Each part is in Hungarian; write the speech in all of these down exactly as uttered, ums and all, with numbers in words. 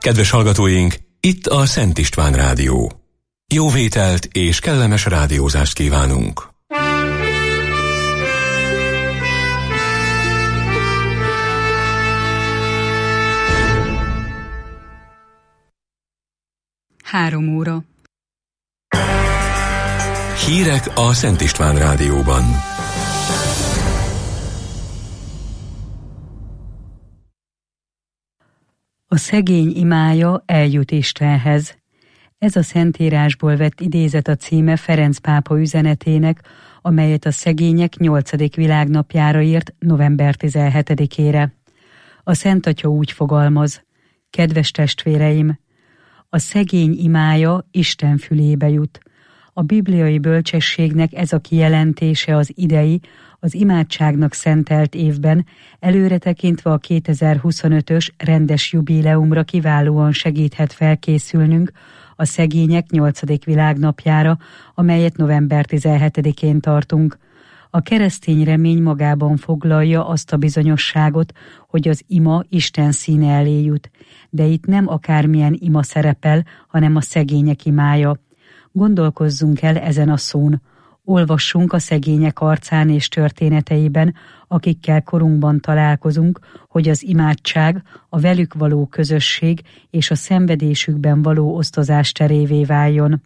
Kedves hallgatóink, itt a Szent István Rádió. Jó vételt és kellemes rádiózást kívánunk! Három óra. Hírek a Szent István Rádióban. A szegény imája eljut Istenhez. Ez a Szentírásból vett idézet a címe Ferenc pápa üzenetének, amelyet a szegények nyolcadik világnapjára írt november tizenhetedikére. A Szent Atya úgy fogalmaz: kedves testvéreim, a szegény imája Isten fülébe jut. A bibliai bölcsességnek ez a kijelentése az idei, az imádságnak szentelt évben, előre tekintve a kétezer-huszonötös rendes jubileumra kiválóan segíthet felkészülnünk a szegények nyolcadik világnapjára, amelyet november tizenhetedikén tartunk. A keresztény remény magában foglalja azt a bizonyosságot, hogy az ima Isten színe elé jut, de itt nem akármilyen ima szerepel, hanem a szegények imája. Gondolkozzunk el ezen a szón. Olvassunk a szegények arcán és történeteiben, akikkel korunkban találkozunk, hogy az imádság, a velük való közösség és a szenvedésükben való osztozás terévé váljon.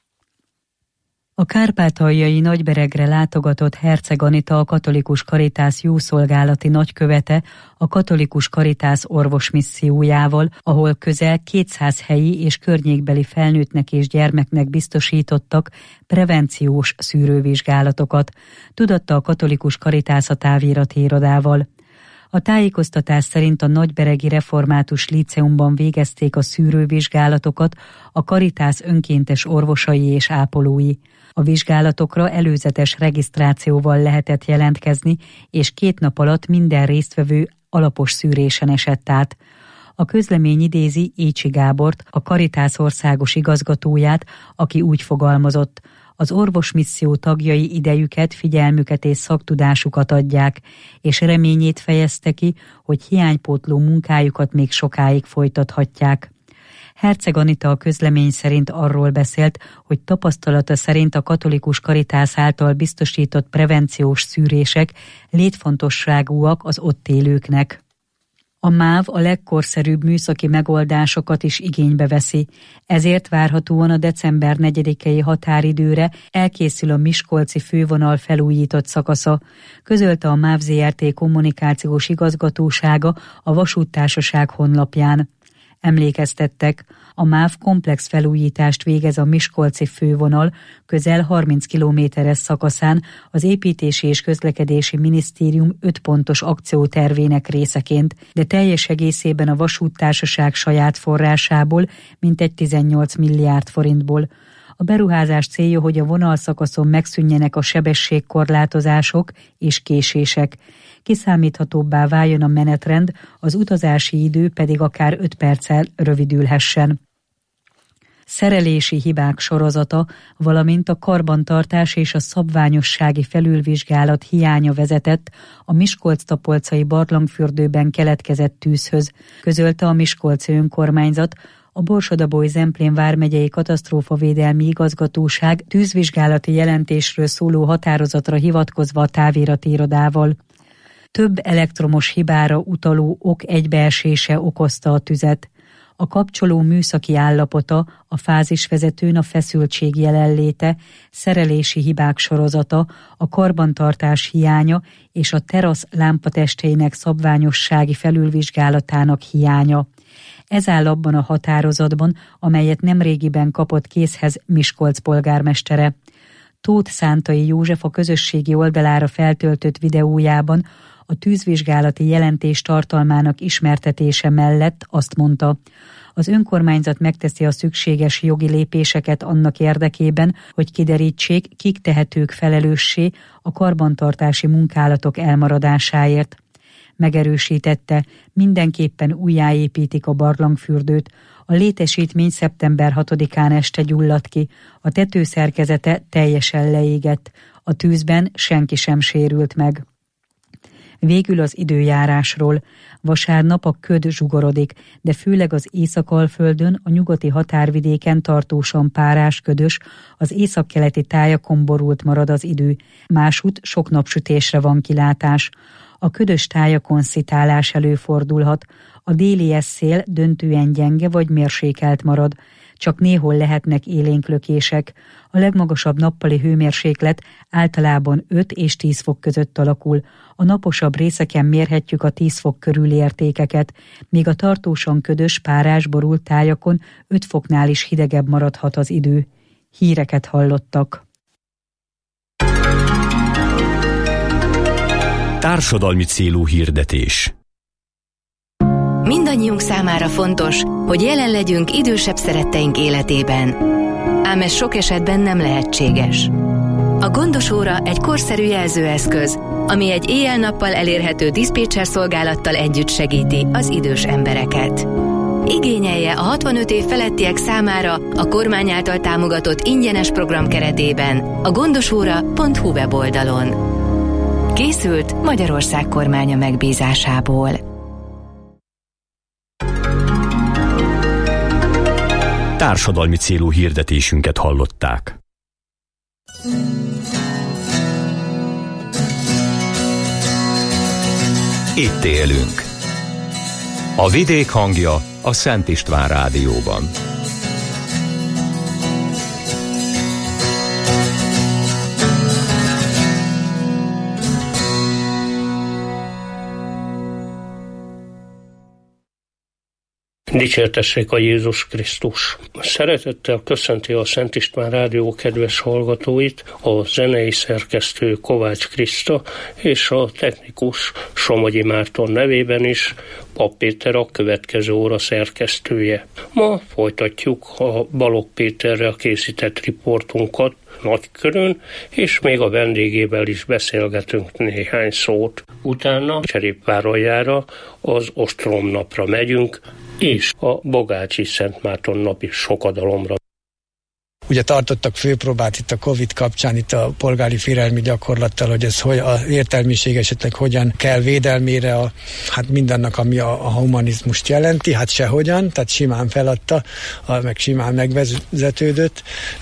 A kárpátaljai Nagyberegre látogatott Herceg Anita, a Katolikus Karitász jószolgálati nagykövete a Katolikus Karitász orvosmissziójával, ahol közel kétszáz helyi és környékbeli felnőttnek és gyermeknek biztosítottak prevenciós szűrővizsgálatokat, tudatta a Katolikus Karitász a távirati irodával. A tájékoztatás szerint a Nagyberegi Református Líceumban végezték a szűrővizsgálatokat a Karitász önkéntes orvosai és ápolói. A vizsgálatokra előzetes regisztrációval lehetett jelentkezni, és két nap alatt minden résztvevő alapos szűrésen esett át. A közlemény idézi Écsi Gábort, a Karitász országos igazgatóját, aki úgy fogalmazott: az orvosmisszió tagjai idejüket, figyelmüket és szaktudásukat adják, és reményét fejezte ki, hogy hiánypótló munkájukat még sokáig folytathatják. Herceg Anita a közlemény szerint arról beszélt, hogy tapasztalata szerint a Katolikus Karitász által biztosított prevenciós szűrések létfontosságúak az ott élőknek. A MÁV a legkorszerűbb műszaki megoldásokat is igénybe veszi, ezért várhatóan a december negyedikei határidőre elkészül a miskolci fővonal felújított szakasza, közölte a MÁV zé er té kommunikációs igazgatósága a vasúttársaság honlapján. Emlékeztettek, a MÁV komplex felújítást végez a miskolci fővonal közel harminc kilométeres szakaszán az Építési és Közlekedési Minisztérium öt pontos akciótervének részeként, de teljes egészében a vasúttársaság saját forrásából, mintegy tizennyolc milliárd forintból. A beruházás célja, hogy a vonalszakaszon megszűnjenek a sebességkorlátozások és késések. Kiszámíthatóbbá váljon a menetrend, az utazási idő pedig akár öt perccel rövidülhessen. Szerelési hibák sorozata, valamint a karbantartás és a szabványossági felülvizsgálat hiánya vezetett a Miskolc-Tapolcai barlangfürdőben keletkezett tűzhöz, közölte a Miskolci önkormányzat, a Borsod-Abaúj-Zemplén vármegyei katasztrófavédelmi igazgatóság tűzvizsgálati jelentésről szóló határozatra hivatkozva a távirati irodával. Több elektromos hibára utaló ok egybeesése okozta a tüzet. A kapcsoló műszaki állapota, a fázisvezetőn a feszültség jelenléte, szerelési hibák sorozata, a karbantartás hiánya és a terasz lámpatesteinek szabványossági felülvizsgálatának hiánya. Ez áll abban a határozatban, amelyet nemrégiben kapott készhez Miskolc polgármestere. Tóth Szántai József a közösségi oldalára feltöltött videójában a tűzvizsgálati jelentés tartalmának ismertetése mellett azt mondta: az önkormányzat megteszi a szükséges jogi lépéseket annak érdekében, hogy kiderítsék, kik tehetők felelőssé a karbantartási munkálatok elmaradásáért. Megerősítette, mindenképpen újjáépítik a barlangfürdőt. A létesítmény szeptember hatodikán este gyulladt ki, a tetőszerkezete teljesen leégett, a tűzben senki sem sérült meg. Végül az időjárásról. Vasárnap a köd zsugorodik, de főleg az Észak-Alföldön, a nyugati határvidéken tartósan párás, ködös, az északkeleti tájakon borult marad az idő. Másút sok napsütésre van kilátás. A ködös tájakon szitálás előfordulhat, a déli szél döntően gyenge vagy mérsékelt marad. Csak néhol lehetnek élénk lökések. A legmagasabb nappali hőmérséklet általában öt és tíz fok között alakul. A naposabb részeken mérhetjük a tíz fok körüli értékeket, míg a tartósan ködös, párás, borult tájakon öt foknál is hidegebb maradhat az idő. Híreket hallottak. Társadalmi célú hirdetés. Mindannyiunk számára fontos, hogy jelen legyünk idősebb szeretteink életében. Ám ez sok esetben nem lehetséges. A Gondos óra egy korszerű jelzőeszköz, ami egy éjjel-nappal elérhető diszpécser szolgálattal együtt segíti az idős embereket. Igényelje a hatvanöt év felettiek számára a kormány által támogatott ingyenes program keretében a gondosóra pont hu weboldalon. Készült Magyarország kormánya megbízásából. Társadalmi célú hirdetésünket hallották. Itt élünk. A vidék hangja a Szent István Rádióban. Dicsértessék a Jézus Krisztus! Szeretettel köszönti a Szent István Rádió kedves hallgatóit a zenei szerkesztő Kovács Kriszta és a technikus Somogyi Márton nevében is Pap Péter, a következő óra szerkesztője. Ma folytatjuk a Balogh Péterrel készített riportunkat Nagykörön, és még a vendégével is beszélgetünk néhány szót. Utána Cserépváraljára, az Ostromnapra megyünk, és a Bogácsi Szent Márton napi sokadalomra. Ugye tartottak főpróbát itt a Covid kapcsán, itt a polgári félelmi gyakorlattal, hogy ez hogy az értelmiség esetleg hogyan kell védelmére a, hát mindennek, ami a, a humanizmust jelenti, hát sehogyan, tehát simán feladta, a, meg simán megvezetődött,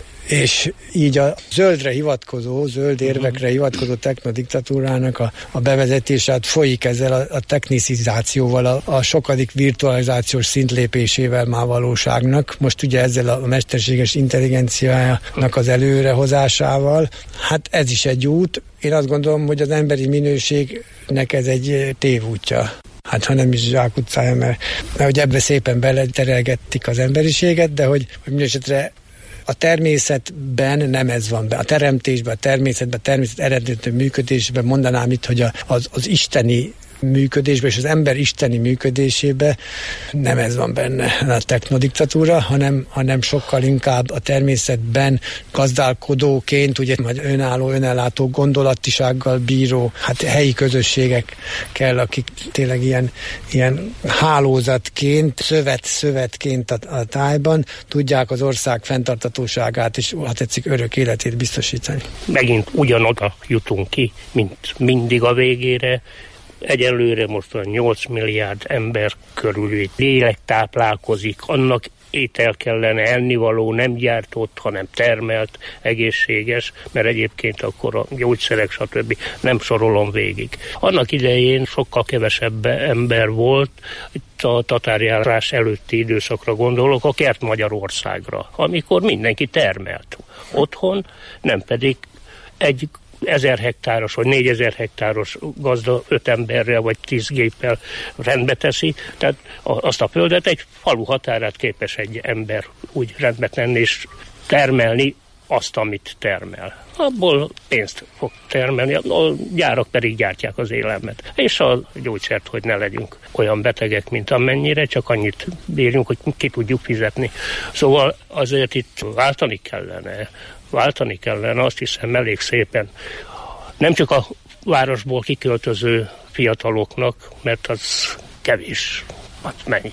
és így a zöldre hivatkozó, zöld érvekre hivatkozó technodiktatúrának a, a bevezetését folyik ezzel a, a technicizációval, a, a sokadik virtualizációs szintlépésével már valóságnak. Most ugye ezzel a mesterséges intelligenciának az előrehozásával. Hát ez is egy út. Én azt gondolom, hogy az emberi minőségnek ez egy tévútja. Hát ha nem is zsákutcája, mert, mert hogy ebbe szépen beleterelgettik az emberiséget, de hogy, hogy mindesetre a természetben nem ez van be. A teremtésben, a természetben, a természet eredetű működésben mondanám itt, hogy az, az isteni működésben és az ember isteni működésében nem ez van benne a technodiktatúra, hanem, hanem sokkal inkább a természetben gazdálkodóként, ugye majd önálló, önellátó gondolatisággal bíró, hát helyi közösségek kell, akik tényleg ilyen, ilyen hálózatként, szövet, szövetként a, a tájban tudják az ország fenntarthatóságát és ha tetszik örök életét biztosítani. Megint ugyanoda jutunk ki, mint mindig a végére. Egyelőre most a nyolc milliárd ember körül lélek táplálkozik, annak étel kellene, ennivaló, nem gyártott, hanem termelt, egészséges, mert egyébként akkor a gyógyszerek, stb. Nem sorolom végig. Annak idején sokkal kevesebb ember volt, itt a tatárjárás előtti időszakra gondolok, a Kert Magyarországra, amikor mindenki termelt otthon, nem pedig egy ezer hektáros vagy négyezer hektáros gazda öt emberrel vagy tíz géppel rendbe teszi, tehát azt a földet egy falu határát képes egy ember úgy rendbe tenni és termelni azt, amit termel. Abból pénzt fog termelni, a gyárak pedig gyártják az élelmet. És a gyógyszert, hogy ne legyünk olyan betegek, mint amennyire, csak annyit bírjunk, hogy ki tudjuk fizetni. Szóval azért itt váltani kellene. Váltani kellene, azt hiszem elég szépen. Nem csak a városból kiköltöző fiataloknak, mert az kevés. Hát mennyi?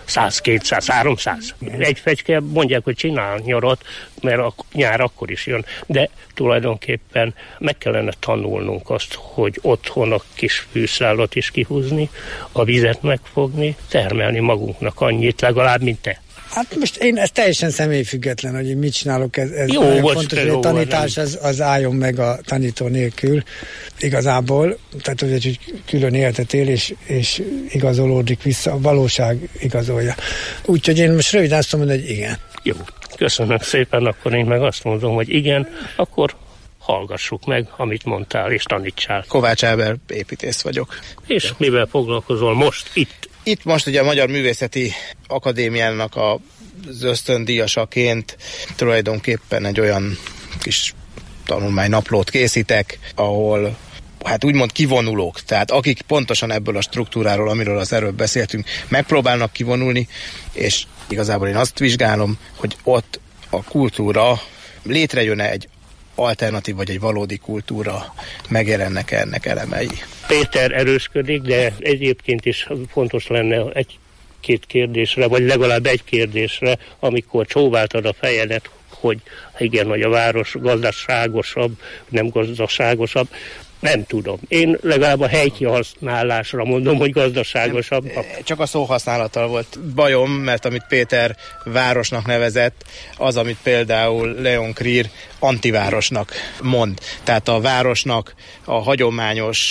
száz, kétszáz, háromszáz. Egy fecske mondják, hogy csinál nyarat, mert a nyár akkor is jön, de tulajdonképpen meg kellene tanulnunk azt, hogy otthon a kis fűszálat is kihúzni, a vizet megfogni, termelni magunknak annyit, legalább, mint te. Hát most én ez teljesen személyfüggetlen, hogy én mit csinálok, ez, ez jó, nagyon fontos, hogy a tanítás az, az álljon meg a tanító nélkül igazából, tehát hogy egy külön életet él, és, és igazolódik vissza, a valóság igazolja. Úgyhogy én most röviden azt mondom, hogy igen. Jó, köszönöm szépen, akkor én meg azt mondom, hogy igen, akkor hallgassuk meg, amit mondtál, és tanítsál. Kovács Ábel, építész vagyok. És mivel foglalkozol most itt? Itt most ugye a Magyar Művészeti Akadémiának az ösztöndíjasaként tulajdonképpen egy olyan kis tanulmánynaplót készítek, ahol hát úgymond kivonulók, tehát akik pontosan ebből a struktúráról, amiről az előbb beszéltünk, megpróbálnak kivonulni, és igazából én azt vizsgálom, hogy ott a kultúra létrejön-e egy alternatív vagy egy valódi kultúra, megjelennek ennek elemei. Péter erősködik, de egyébként is fontos lenne egy-két kérdésre, vagy legalább egy kérdésre, amikor csóváltad a fejedet, hogy igen, hogy a város gazdaságosabb, nem gazdaságosabb. Nem tudom. Én legalább a helykihasználásra mondom, hogy gazdaságosabb. Csak a szóhasználattal volt bajom, mert amit Péter városnak nevezett, az, amit például Leon Krier antivárosnak mond. Tehát a városnak a hagyományos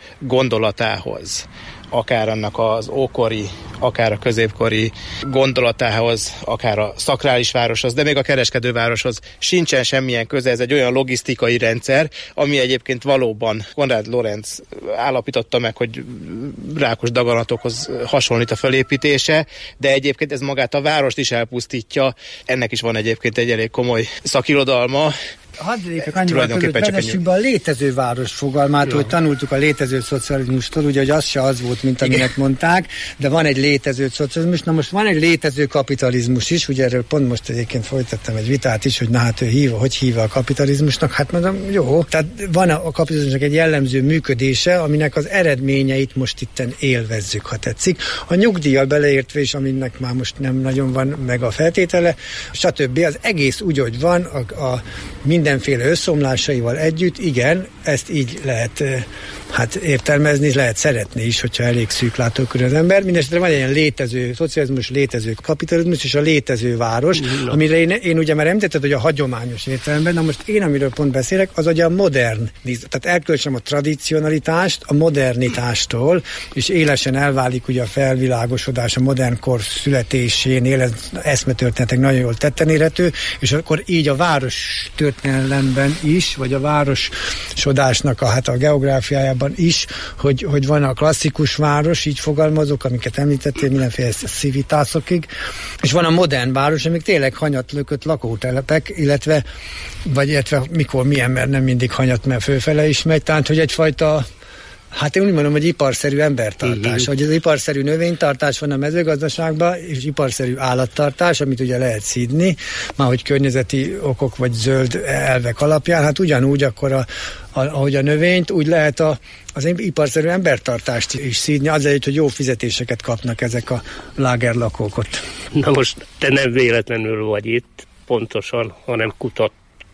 gondolatához, akár annak az ókori, akár a középkori gondolatához, akár a szakrális városhoz, de még a kereskedővároshoz sincsen semmilyen köze. Ez egy olyan logisztikai rendszer, ami egyébként valóban Konrád Lorenz állapította meg, hogy rákos daganatokhoz hasonlít a felépítése, de egyébként ez magát a várost is elpusztítja. Ennek is van egyébként egy elég komoly szakirodalma. Hadd lépjek annyival között, vezessük be a létező város fogalmát, ja. Hogy tanultuk a létező szocializmustól, ugye, hogy az se az volt, mint aminek mondták, de van egy létező szocializmus, na most van egy létező kapitalizmus is, ugye erről pont most egyébként folytattam egy vitát is, hogy na hát ő hív, hogy hívja a kapitalizmusnak, hát mondom, jó, tehát van a kapitalizmusnak egy jellemző működése, aminek az eredményeit most itten élvezzük, ha tetszik. A nyugdíjjal beleértve is, aminek már most nem nagyon van meg a feltétele, stb. Az egész úgy, hogy van, a, a mindenféle összeomlásaival együtt, igen, ezt így lehet hát értelmezni, lehet szeretni is, hogyha elég szűk látókörű az ember. Mindenesetre van egy ilyen létező szocializmus, létező kapitalizmus és a létező város, mm, amire én, én ugye már említettem, hogy a hagyományos értelemben, na most én, amiről pont beszélek, az ugye a modern, tehát elköltsem a tradicionalitást a modernitástól, és élesen elválik ugye a felvilágosodás a modern kor születésénél, ez eszmetörténetek nagyon jól tetten érhető, és akkor így a város történelemben is, vagy a városodásnak a, hát a geográfiájában is, hogy, hogy van a klasszikus város, így fogalmazok, amiket említettél, mindenféle civitászokig, és van a modern város, amik tényleg hanyatlökött lakótelepek, illetve, vagy illetve mikor milyen, mert nem mindig hanyat, mert fölfele is megy, tehát hogy egyfajta, hát én úgy mondom, hogy iparszerű embertartás, uh-huh. hogy az iparszerű növénytartás van a mezőgazdaságban, és iparszerű állattartás, amit ugye lehet szídni, már hogy környezeti okok vagy zöld elvek alapján, hát ugyanúgy akkor a, a, ahogy a növényt, úgy lehet a, az iparszerű embertartást is szídni, azért, hogy jó fizetéseket kapnak ezek a lágerlakók ott. Na most te nem véletlenül vagy itt, pontosan, hanem kutat,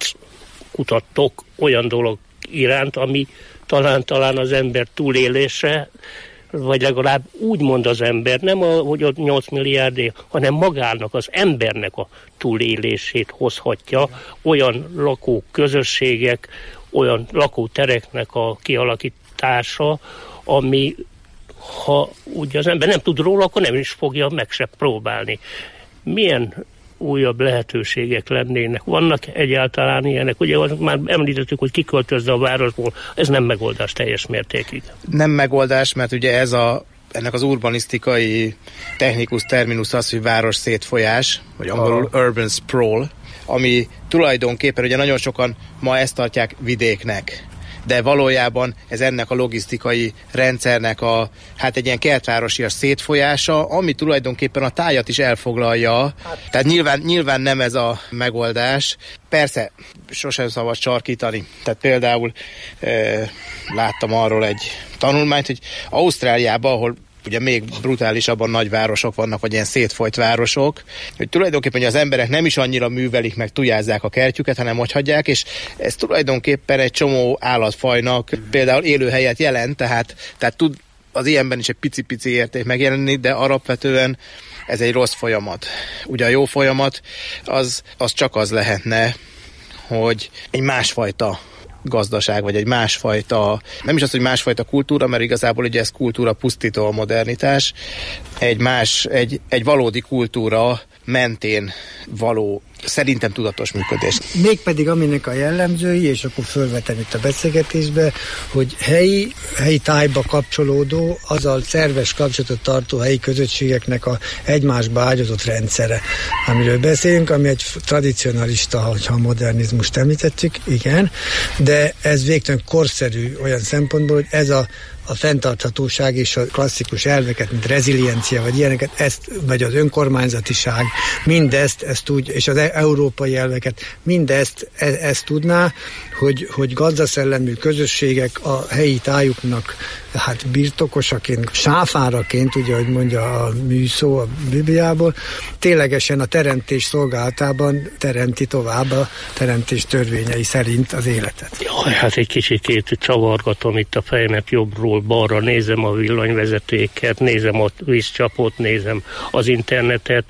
kutattok olyan dolog iránt, ami talán-talán az ember túlélése, vagy legalább úgy mond az ember, nem a, hogy a nyolc milliárd, hanem magának, az embernek a túlélését hozhatja, olyan lakóközösségek, olyan lakótereknek a kialakítása, ami ha ugye az ember nem tud róla, akkor nem is fogja meg se próbálni. Milyen újabb lehetőségek lennének? Vannak egyáltalán ilyenek? Ugye már említettük, hogy kiköltözze a városból, ez nem megoldás teljes mértékig. Nem megoldás, mert ugye ez a, ennek az urbanisztikai technikus terminus az, hogy város szétfolyás, vagy angolul ah. urban sprawl, ami tulajdonképpen ugye nagyon sokan ma ezt tartják vidéknek, de valójában ez ennek a logisztikai rendszernek a, hát egy ilyen kertvárosias szétfolyása, ami tulajdonképpen a tájat is elfoglalja. Tehát nyilván, nyilván nem ez a megoldás. Persze, sosem szabad sarkítani. Tehát például e, láttam arról egy tanulmányt, hogy Ausztráliában, ahol ugye még brutálisabban nagy városok vannak, vagy ilyen szétfolyt városok, hogy tulajdonképpen az emberek nem is annyira művelik, meg tujázzák a kertjüket, hanem ott hagyják, és ez tulajdonképpen egy csomó állatfajnak például élőhelyet jelent, tehát, tehát tud az ilyenben is egy pici-pici érték megjelenni, de alapvetően ez egy rossz folyamat. Ugye a jó folyamat az, az csak az lehetne, hogy egy másfajta gazdaság, vagy egy másfajta, nem is az, hogy másfajta kultúra, mert igazából ugye ez kultúra pusztító a modernitás, egy más, egy, egy valódi kultúra mentén való, szerintem tudatos működés. Mégpedig aminek a jellemzői, és akkor fölvetem itt a beszélgetésbe, hogy helyi, helyi tájba kapcsolódó, azzal szerves kapcsolatot tartó helyi közösségeknek a egymásba ágyazott rendszere, amiről beszélünk, ami egy tradicionalista, ha a modernizmust említettük, igen, de ez végtelen korszerű olyan szempontból, hogy ez a a fenntarthatóság és a klasszikus elveket, mint reziliencia, vagy ilyeneket, ezt, vagy az önkormányzatiság, mindezt, ezt úgy, és az európai elveket, mindezt, e, ezt tudná, hogy, hogy gazdaszellemű közösségek a helyi tájuknak hát birtokosaként, sáfáraként, ugye, hogy mondja a műszó a Bibliából, ténylegesen a teremtés szolgálatában teremti tovább a teremtés törvényei szerint az életet. Jaj, hát egy kicsikét csavargatom itt a fejemet jobbról balra, nézem a villanyvezetéket, nézem a vízcsapot, nézem az internetet.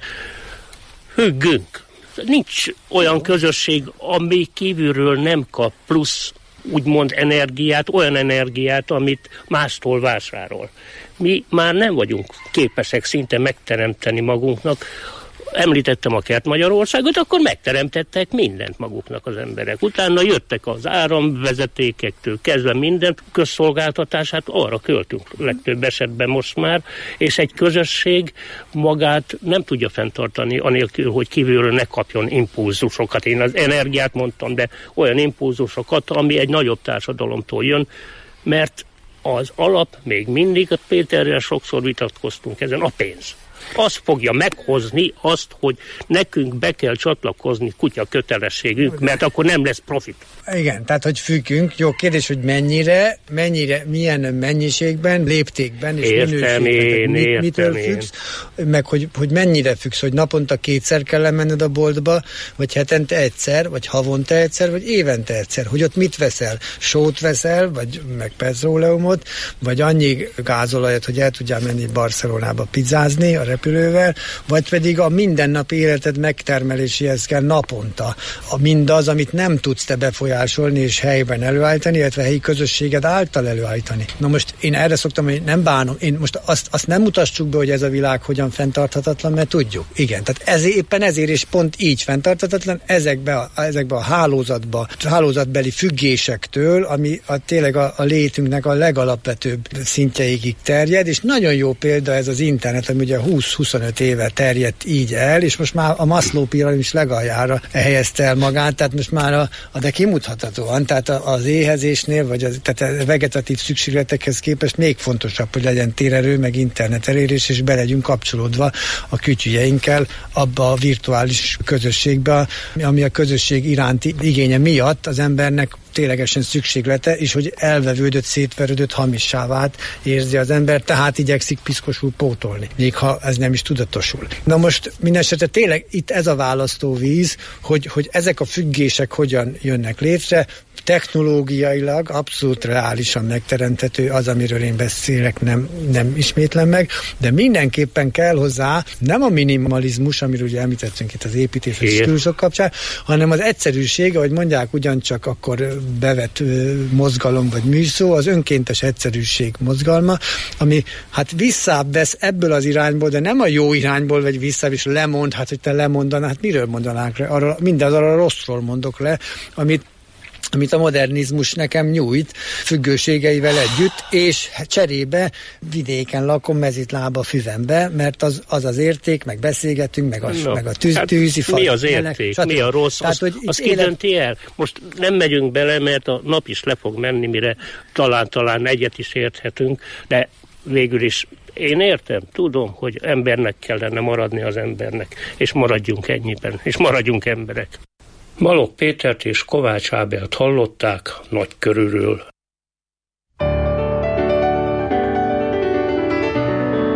Hüggünk! Nincs olyan közösség, ami kívülről nem kap plusz úgymond energiát, olyan energiát, amit mástól vásárol. Mi már nem vagyunk képesek szinte megteremteni magunknak. Említettem a Kert Magyarországot, akkor megteremtettek mindent maguknak az emberek. Utána jöttek az áramvezetékektől kezdve minden közszolgáltatását, arra költünk legtöbb esetben most már, és egy közösség magát nem tudja fenntartani anélkül, hogy kívülről ne kapjon impulzusokat. Én az energiát mondtam, de olyan impulzusokat, ami egy nagyobb társadalomtól jön, mert az alap még mindig, a Péterrel sokszor vitatkoztunk ezen, a pénz. Az fogja meghozni azt, hogy nekünk be kell csatlakozni kutya kötelességünk, mert akkor nem lesz profit. Igen, tehát hogy függünk. Jó kérdés, hogy mennyire, mennyire, milyen mennyiségben, léptékben és értem minőségben. Én, mit, értem mitől én. függsz, meg hogy, hogy mennyire függsz, hogy naponta kétszer kell lemenned a boltba, vagy hetente egyszer, vagy havonta egyszer, vagy évente egyszer. Hogy ott mit veszel? Sót veszel, vagy meg petroleumot, vagy annyi gázolajat, hogy el tudjál menni Barcelonába pizzázni a repülővel, vagy pedig a mindennapi életed megtermeléséhez kell naponta. A mindaz, amit nem tudsz te befolyásolni és helyben előállítani, illetve helyi közösséged által előállítani. Na most én erre szoktam, hogy nem bánom. Én most azt, azt nem mutassuk be, hogy ez a világ hogyan fenntarthatatlan, mert tudjuk. Igen, tehát ez, éppen ezért és pont így fenntarthatatlan ezekbe a, ezekbe a hálózatba, hálózatbeli függésektől, ami a, tényleg a, a létünknek a legalapvetőbb szintjeigig terjed, és nagyon jó példa ez az internet, ami ugye húsz-huszonöt éve terjedt így el, és most már a Maslow piramis legaljára helyezte el magát, tehát most már a, a de kimutathatóan, tehát az éhezésnél, vagy az, tehát a vegetatív szükségletekhez képest még fontosabb, hogy legyen térerő, meg internet elérés, és be legyünk kapcsolódva a kütyüjeinkkel abba a virtuális közösségbe, ami a közösség iránti igénye miatt az embernek ténylegesen szükséglete, és hogy elvevődött, szétverődött, hamissá vált érzi az ember, tehát igyekszik piszkosul pótolni, még ha ez nem is tudatosul. Na most mindesetre tényleg itt ez a választóvíz, hogy, hogy ezek a függések hogyan jönnek létre, technológiailag abszolút reálisan megteremthető az, amiről én beszélek, nem, nem ismétlem meg, de mindenképpen kell hozzá nem a minimalizmus, amiről ugye említettünk itt az építés és stílusok kapcsán, hanem az egyszerűség, ahogy mondják, ugyancsak akkor bevett mozgalom vagy műszó, az önkéntes egyszerűség mozgalma, ami hát visszább vesz ebből az irányból, de nem a jó irányból vagy visszább, és lemond, hát hogy te lemondanál, hát miről mondanánk le? Arra, mindaz arra rosszról mondok le, amit amit a modernizmus nekem nyújt, függőségeivel együtt, és cserébe vidéken lakom, mezitlába, füvembe, mert az az, az érték, meg beszélgetünk, meg a, no, meg a tűz, hát tűzi fal. Mi az érték, meleg, mi a rossz, tehát, az, az élet... kidönti el. Most nem megyünk bele, mert a nap is le fog menni, mire talán-talán egyet is érthetünk, de végül is én értem, tudom, hogy embernek kellene maradni az embernek, és maradjunk ennyiben, és maradjunk emberek. Balogh Pétert és Kovács Ábelt hallották Nagykörűről.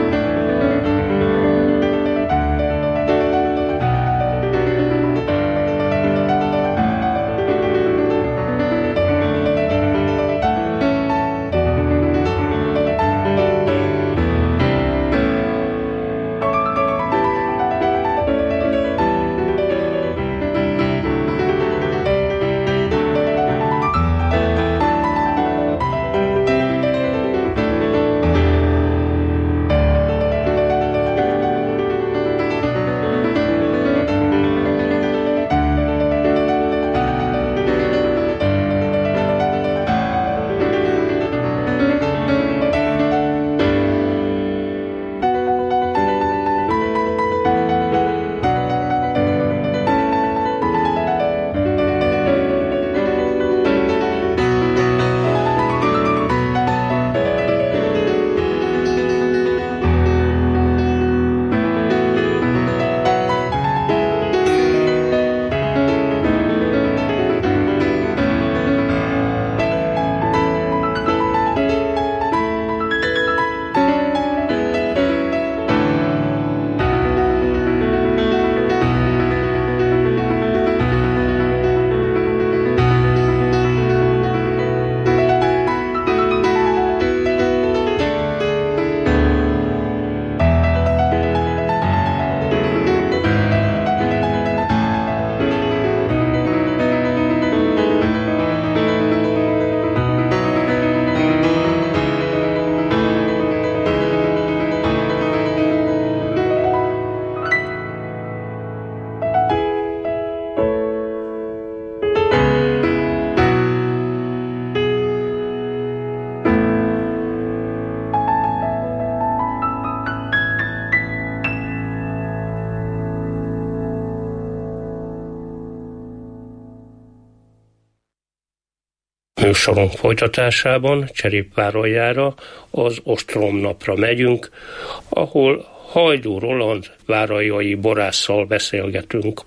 Műsorunk folytatásában Cserépváraljára, az Ostromnapra megyünk, ahol Hajdú Roland váraljai borásszal beszélgetünk.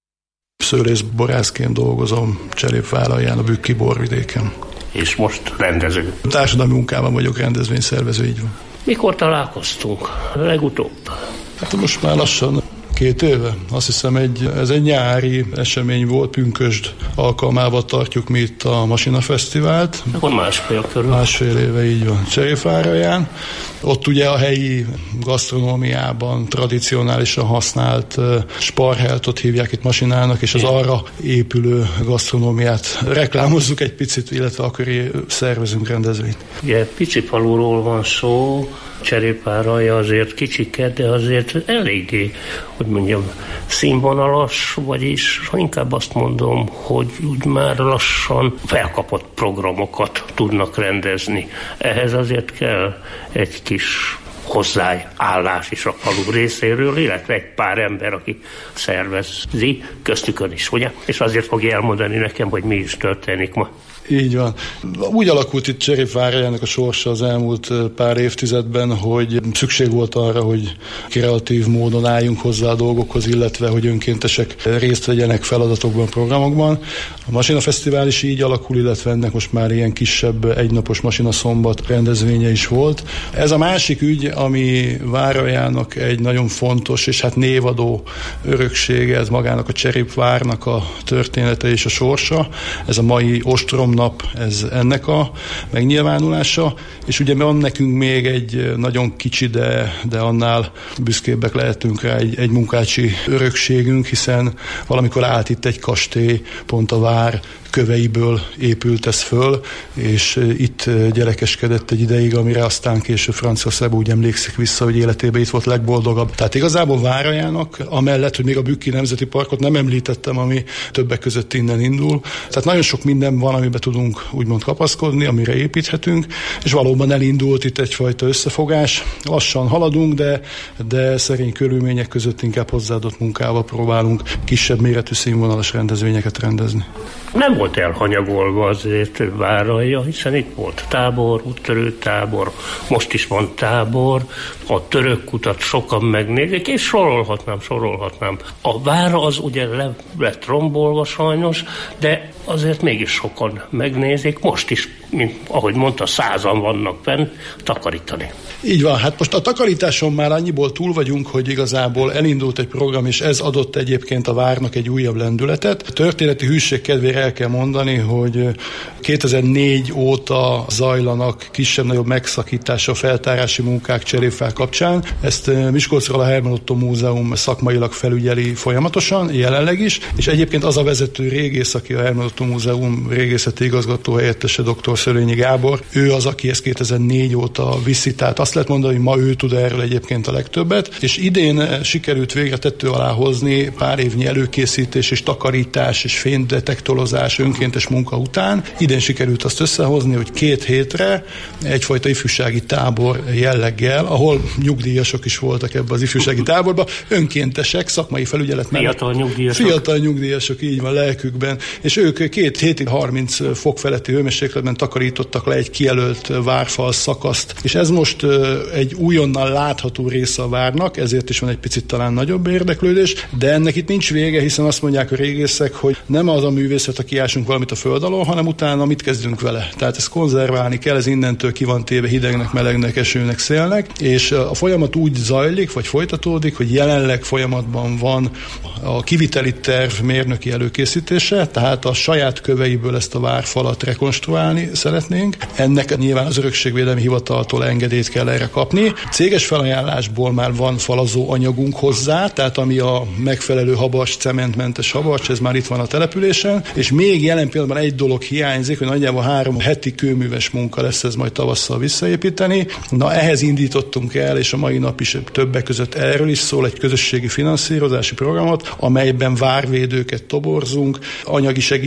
Szőlészborászként dolgozom Cserépváralján, a Bükki borvidéken. És most rendező. Társadalmi munkában vagyok, rendezvényszervező, így van. Mikor találkoztunk legutóbb? Hát most már lassan két éve. Azt hiszem, egy, ez egy nyári esemény volt, pünkösd alkalmával tartjuk mi itt a Masina Fesztivált. Akkor másfél körül. Másfél éve, így van, Cserépváralján. Ott ugye a helyi gasztronómiában tradicionálisan használt sparheltot hívják itt Masinának, és az arra épülő gasztronómiát reklámozzuk egy picit, illetve akkor szervezünk rendezvényt. Ugye pici faluról van szó, Cserépváralja azért kicsike, de azért eléggé, hogy mondjam, színvonalas, vagyis inkább azt mondom, hogy úgy már lassan felkapott programokat tudnak rendezni. Ehhez azért kell egy kis hozzáállás is a falu részéről, illetve egy pár ember, aki szervezi, köztükön is, ugye? És azért fogja elmondani nekem, hogy mi is történik ma. Így van. Úgy alakult itt Cserépváraljának a sorsa az elmúlt pár évtizedben, hogy szükség volt arra, hogy kreatív módon álljunk hozzá a dolgokhoz, illetve hogy önkéntesek részt vegyenek feladatokban, programokban. A Masina Fesztivál is így alakul, illetve ennek most már ilyen kisebb egynapos Masina Szombat rendezvénye is volt. Ez a másik ügy, ami Váraljának egy nagyon fontos és hát névadó öröksége, ez magának a Cserépvárnak a története és a sorsa. Ez a mai Ostrom nap, ez ennek a megnyilvánulása, és ugye van nekünk még egy nagyon kicsi, de, de annál büszkébbek lehetünk rá egy, egy munkácsi örökségünk, hiszen valamikor állt itt egy kastély, pont a vár köveiből épült ez föl, és itt gyerekeskedett egy ideig, amire aztán később Francia Szabó úgy emlékszik vissza, hogy életében itt volt legboldogabb. Tehát igazából Váraljának, amellett, hogy még a Bükki Nemzeti Parkot nem említettem, ami többek között innen indul. Tehát nagyon sok minden van, amiben tudunk úgymond kapaszkodni, amire építhetünk, és valóban elindult itt egyfajta összefogás. Lassan haladunk, de, de szerény körülmények között inkább hozzáadott munkával próbálunk kisebb méretű színvonalas rendezvényeket rendezni. Nem volt elhanyagolva azért Váralja, hiszen itt volt tábor, úttörő tábor, most is van tábor, a török kutat sokan megnézik, és sorolhatnám, sorolhatnám. A vára az ugye le lett rombolva sajnos, de azért mégis sokan megnézik, most is, mint ahogy mondta, százan vannak fenn takarítani. Így van, hát most a takarításon már annyiból túl vagyunk, hogy igazából elindult egy program, és ez adott egyébként a várnak egy újabb lendületet. A történeti hűség kedvére el kell mondani, hogy kétezer-négy óta zajlanak kisebb-nagyobb megszakítása, feltárási munkák Cserépvár kapcsán. Ezt Miskolcról a Herman Otto Múzeum szakmailag felügyeli folyamatosan, jelenleg is, és egyébként az a vezető régész, aki a Herman Otto Múzeum régészeti igazgató helyettese, dr. Szörényi Gábor, ő az, aki ezt kétezer-négy óta viszi, tehát azt lehet mondani, hogy ma ő tud erről egyébként a legtöbbet, és idén sikerült végre tető alá hozni pár évnyi előkészítés és takarítás és fénydetektolozás önkéntes munka után. Idén sikerült azt összehozni, hogy két hétre egyfajta ifjúsági tábor jelleggel, ahol nyugdíjasok is voltak ebbe az ifjúsági táborba, önkéntesek, szakmai felügyelet mellett. Fiatal nyugdíjasok. Fiatal nyugdíjasok, így van, lelkükben. És ők két hétig harminc fok feletti hőmérsékletben takarítottak le egy kijelölt várfal szakaszt. És ez most egy újonnan látható része a várnak, ezért is van egy picit talán nagyobb érdeklődés, de ennek itt nincs vége, hiszen azt mondják a régészek, hogy nem az a művészet, ha kiásunk valamit a föld alól, hanem utána mit kezdünk vele. Tehát ezt konzerválni kell, ez innentől ki van téve hidegnek, melegnek, esőnek, szélnek, és a folyamat úgy zajlik, vagy folytatódik, hogy jelenleg folyamatban van a kiviteli terv mérnöki előkészítése, tehát a saját köveiből ezt a várfalat rekonstruálni szeretnénk. Ennek nyilván az Örökségvédelmi Hivataltól engedélyt kell erre kapni. Céges felajánlásból már van falazó anyagunk hozzá, tehát ami a megfelelő habarcs, cementmentes habarcs, ez már itt van a településen, és még jelen pillanatban egy dolog hiányzik, hogy nagyjából három heti kőműves munka lesz ez majd tavasszal visszaépíteni. Na ehhez indítottunk el, és a mai nap is többek között erről is szól, egy közösségi finanszírozási programot, amelyben várvédőket toborzunk, anyagi segítséget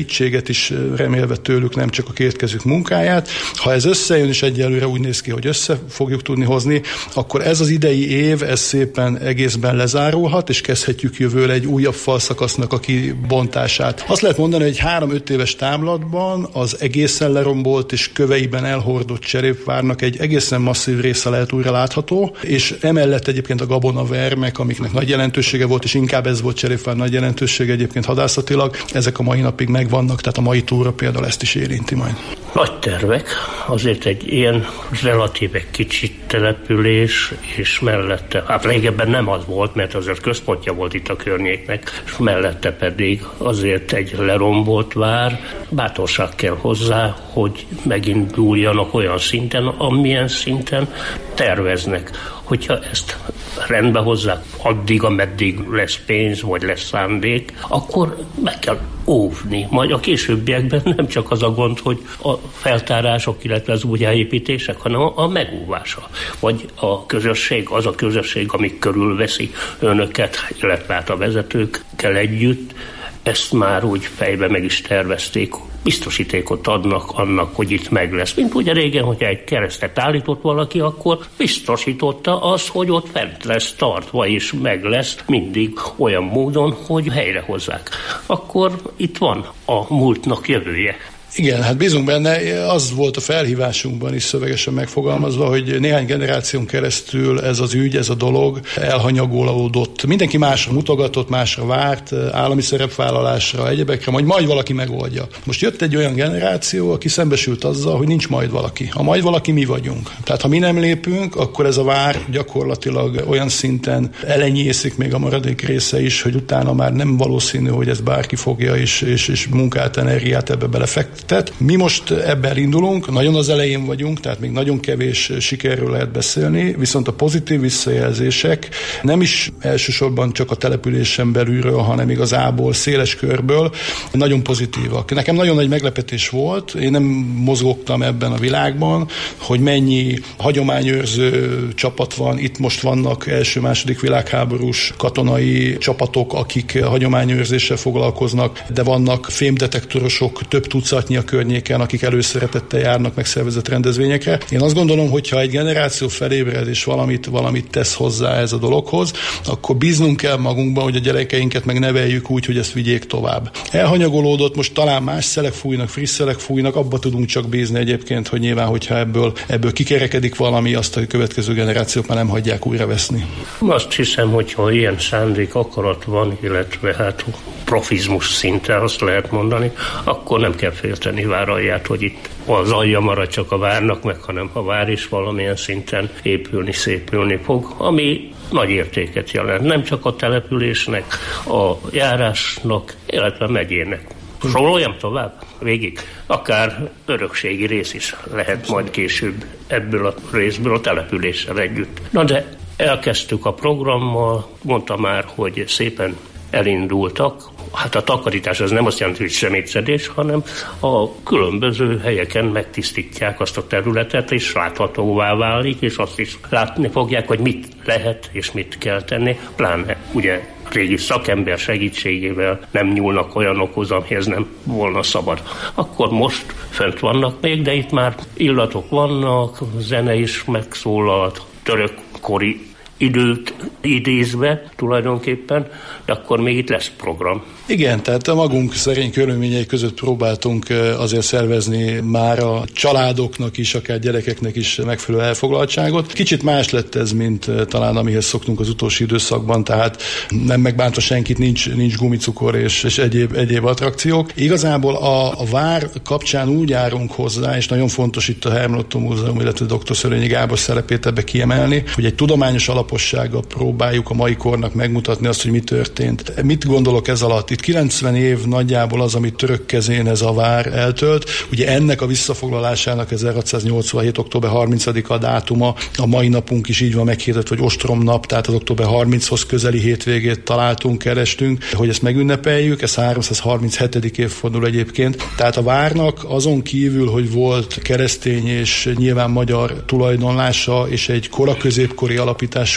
segítséget is remélve tőlük, nem csak a két kezük munkáját. Ha ez összejön, és egyelőre úgy néz ki, hogy össze fogjuk tudni hozni, akkor ez az idei év, ez szépen egészben lezárulhat, és kezdhetjük jövőre egy újabb falszakasznak a kibontását. Azt lehet mondani, hogy egy három-öt éves táblatban az egészen lerombolt és köveiben elhordott Cserépvárnak egy egészen masszív része lehet újra látható, és emellett egyébként a gabonavermek, amiknek nagy jelentősége volt, és inkább ez volt Cserépvár nagy jelentősége egyébként hadászatilag, ezek a mai napig megvannak, tehát a mai túra például ezt is érinti majd. Nagy tervek, azért egy ilyen relatíve kicsi település, és mellette, hát régebben nem az volt, mert azért központja volt itt a környéknek, és mellette pedig azért egy lerombolt vár, bátorság kell hozzá, hogy meginduljanak olyan szinten, amilyen szinten terveznek. Hogyha ezt rendbe hozzák addig, ameddig lesz pénz, vagy lesz szándék, akkor meg kell óvni. Majd a későbbiekben nem csak az a gond, hogy a feltárások, illetve az újjáépítések, hanem a megóvása. Vagy a közösség, az a közösség, amik körülveszi önöket, illetve hát a vezetőkkel együtt, ezt már úgy fejbe meg is tervezték, biztosítékot adnak annak, hogy itt meg lesz. Mint ugye régen, hogyha egy keresztet állított valaki, akkor biztosította az, hogy ott fent lesz tartva, és meg lesz mindig olyan módon, hogy helyrehozzák. Akkor itt van a múltnak jövője. Igen, hát bízunk benne, az volt a felhívásunkban is szövegesen megfogalmazva, hogy néhány generáción keresztül ez az ügy, ez a dolog elhanyagolódott. Mindenki másra mutogatott, másra várt, állami szerepvállalásra, egyebekre, majd majd valaki megoldja. Most jött egy olyan generáció, aki szembesült azzal, hogy nincs majd valaki. A majd valaki mi vagyunk. Tehát ha mi nem lépünk, akkor ez a vár gyakorlatilag olyan szinten elenyészik még a maradék része is, hogy utána már nem valószínű, hogy ez bárki fogja és, és, és munkát, energiát ebbe belefektet. Mi most ebben indulunk, nagyon az elején vagyunk, tehát még nagyon kevés sikerről lehet beszélni, viszont a pozitív visszajelzések nem is elsősorban csak a településen belülről, hanem igazából széles körből nagyon pozitívak. Nekem nagyon nagy meglepetés volt, én nem mozgottam ebben a világban, hogy mennyi hagyományőrző csapat van, itt most vannak első-második világháborús katonai csapatok, akik hagyományőrzéssel foglalkoznak, de vannak fémdetektorosok, több tucat a környéken, akik előszeretettel járnak meg szervezett rendezvényekre. Én azt gondolom, hogy ha egy generáció felébred és valamit, valamit tesz hozzá ez a dologhoz, akkor bíznunk kell magunkban, hogy a gyerekeinket meg neveljük úgy, hogy ezt vigyék tovább. Elhanyagolódott, most talán más szelek fújnak, friss szelek fújnak, abba tudunk csak bízni egyébként, hogy nyilván, hogyha ebből, ebből kikerekedik valami, azt a következő generációk már nem hagyják újra veszni. Azt hiszem, hogyha ilyen szándék, akarat van, illetve hát profizmus szinten, azt lehet mondani, akkor nem kell félteni Váralját, hogy itt az alja marad csak a várnak meg, hanem a vár is valamilyen szinten épülni, szépülni fog, ami nagy értéket jelent. Nem csak a településnek, a járásnak, illetve a megyének. Soroljam tovább végig. Akár örökségi rész is lehet majd később ebből a részből a településsel együtt. Na de elkezdtük a programmal, mondtam már, hogy szépen elindultak. Hát a takarítás az nem azt jelenti, hogy szemétszedés, hanem a különböző helyeken megtisztítják azt a területet, és láthatóvá válik, és azt is látni fogják, hogy mit lehet és mit kell tenni, pláne ugye régi szakember segítségével nem nyúlnak olyanokhoz, amihez nem volna szabad. Akkor most fönt vannak még, de itt már illatok vannak, zene is megszólalt, török kori időt idézve tulajdonképpen, de akkor még itt lesz program. Igen, tehát a magunk szerény körülményei között próbáltunk azért szervezni már a családoknak is, akár gyerekeknek is megfelelő elfoglaltságot. Kicsit más lett ez, mint talán amihez szoktunk az utolsó időszakban, tehát nem megbántva senkit, nincs, nincs gumicukor és, és egyéb, egyéb attrakciók. Igazából a, a vár kapcsán úgy járunk hozzá, és nagyon fontos itt a Herman Ottó Múzeum, illetve dr. Szörényi Gábor szerepét ebbe kiemelni, hogy egy tudományos alapossággal próbáljuk a mai kornak megmutatni azt, hogy mi történt. Mit gondolok ez alatt? Itt kilencven év nagyjából az, amit török kezén ez a vár eltölt. Ugye ennek a visszafoglalásának ezerhatszáznyolcvanhét. október harmincadika a dátuma, a mai napunk is így van meghirdetve, hogy ostromnap, tehát az október harmincadikhoz közeli hétvégét találtunk, kerestünk, hogy ezt megünnepeljük, ez háromszázharminchetedik évforduló egyébként. Tehát a várnak azon kívül, hogy volt keresztény és nyilván magyar tulajdonlása, és egy koraközépkori alapítású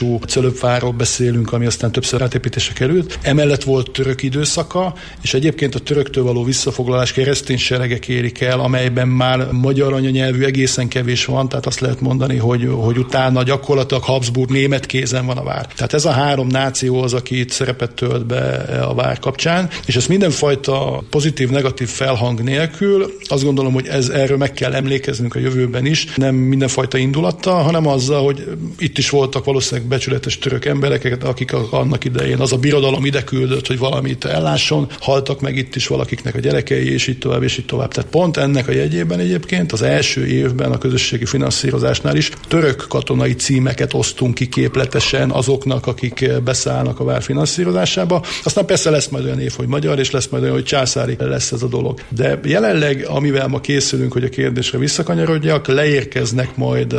típusú Cölöpvárról beszélünk, ami aztán többször átépítésre került. Emellett volt török időszaka, és egyébként a töröktől való visszafoglalás keresztény seregek érik el, amelyben már magyar anyanyelvű egészen kevés van, tehát azt lehet mondani, hogy, hogy utána gyakorlatilag Habsburg német kézen van a vár. Tehát ez a három náció az, aki itt szerepet tölt be a vár kapcsán, és ez mindenfajta pozitív-negatív felhang nélkül, azt gondolom, hogy ez, erről meg kell emlékeznünk a jövőben is, nem mindenfajta indulattal, hanem azzal, hogy itt is voltak valószínűleg becsületes török emberek, akik annak idején az a birodalom ide küldött, hogy valamit ellásson, haltak meg itt is valakiknek a gyerekei, és így tovább, és így tovább. Tehát pont ennek a jegyében egyébként az első évben a közösségi finanszírozásnál is török katonai címeket osztunk ki képletesen azoknak, akik beszállnak a vár finanszírozásába. Aztán persze lesz majd olyan év, hogy magyar, és lesz majd olyan, hogy császári lesz ez a dolog. De jelenleg, amivel ma készülünk, hogy a kérdésre visszakanyarodjak, leérkeznek majd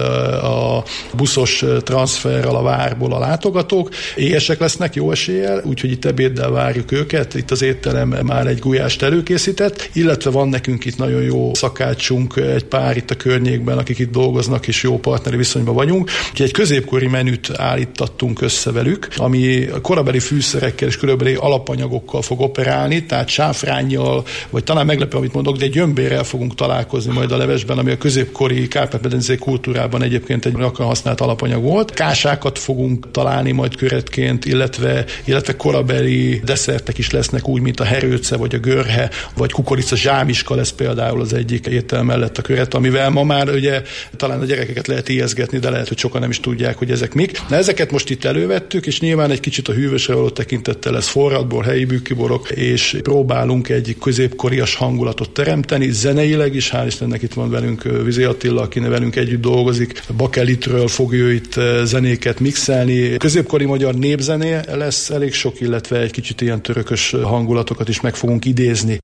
a buszos transferrel a várból a látogatók. Éhesek lesznek jó eséllyel, úgyhogy itt ebéddel várjuk őket. Itt az étterem már egy gulyást előkészített, illetve van nekünk itt nagyon jó szakácsunk, egy pár itt a környékben, akik itt dolgoznak, és jó partneri viszonyban vagyunk. Úgyhogy egy középkori menüt állítottunk össze velük, ami a korabeli fűszerekkel és körülbelül alapanyagokkal fog operálni, tehát sáfránnyal, vagy talán meglepő, amit mondok, de gyömbérrel fogunk találkozni majd a levesben, ami a középkori Kárpát-medencei kultúrában egyébként egy gyakran használt alapanyag volt. Kásákat fogunk találni majd köretként, illetve, illetve korabeli desszertek is lesznek, úgy, mint a herőce, vagy a görhe, vagy kukorica zsámiska lesz például az egyik étel mellett a köret, amivel ma már ugye talán a gyerekeket lehet ijeszgetni, de lehet, hogy sokan nem is tudják, hogy ezek mik. Na, ezeket most itt elővettük, és nyilván egy kicsit a hűvösre való tekintettel lesz forradbor, helyi bükkiborok, és próbálunk egy középkorias hangulatot teremteni, zeneileg is, hál' Istennek itt van velünk Vizi Attila, aki velünk együtt dolgozik, bakelitről fog ő itt zenéket mixelni. Középkori magyar népzené lesz elég sok, illetve egy kicsit ilyen törökös hangulatokat is meg fogunk idézni.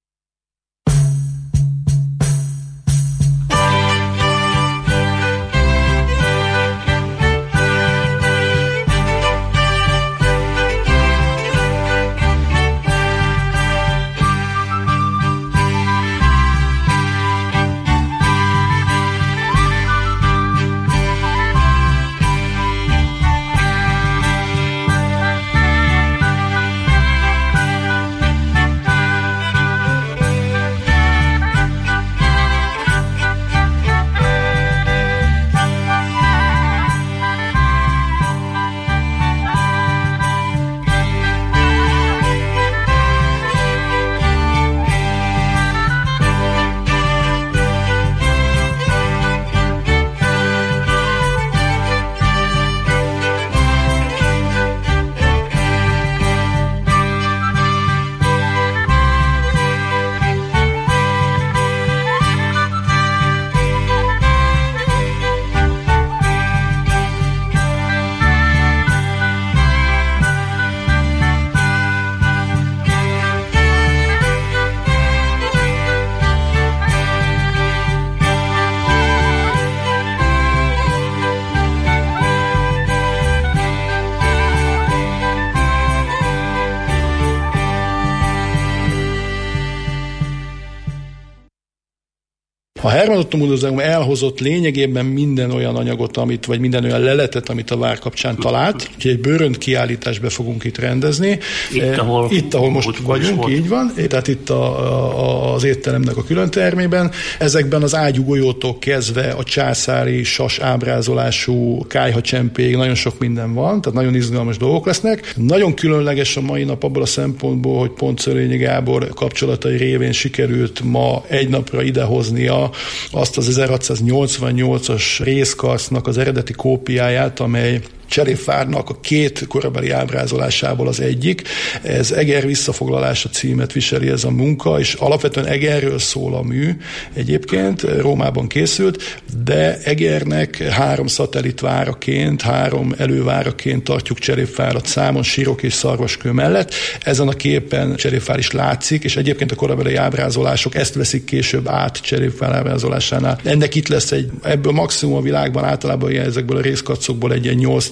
A Hermanotto Múzeum elhozott lényegében minden olyan anyagot, amit, vagy minden olyan leletet, amit a vár kapcsán talált. Úgyhogy egy bőrönt kiállítást be fogunk itt rendezni. Itt, ahol, itt, ahol most vagyunk, volt. Így van. Tehát itt a, a, az étteremnek a külön termében. Ezekben az ágyúgolyótól kezdve a császári sas ábrázolású kályhacsempéig nagyon sok minden van, tehát nagyon izgalmas dolgok lesznek. Nagyon különleges a mai nap abból a szempontból, hogy pont Szörényi Gábor kapcsolatai révén sikerült ma egy napra idehoznia azt az ezerhatszáznyolcvannyolcas részkarsznak az eredeti kópiáját, amely Cserépvárnak a két korabeli ábrázolásából az egyik. Ez Eger visszafoglalása címet viseli ez a munka, és alapvetően Egerről szól a mű. Egyébként Rómában készült, de Egernek három szatellitváraként, három előváraként tartjuk Cserépvárat számon, Sírok és Szarvaskő mellett. Ezen a képen Cserépvár is látszik, és egyébként a korabeli ábrázolások ezt veszik később át Cserépvár ábrázolásánál. Ennek itt lesz egy, ebből maximum a világban általában ilyen, ezekből a részkarcokból egy ilyen nyolc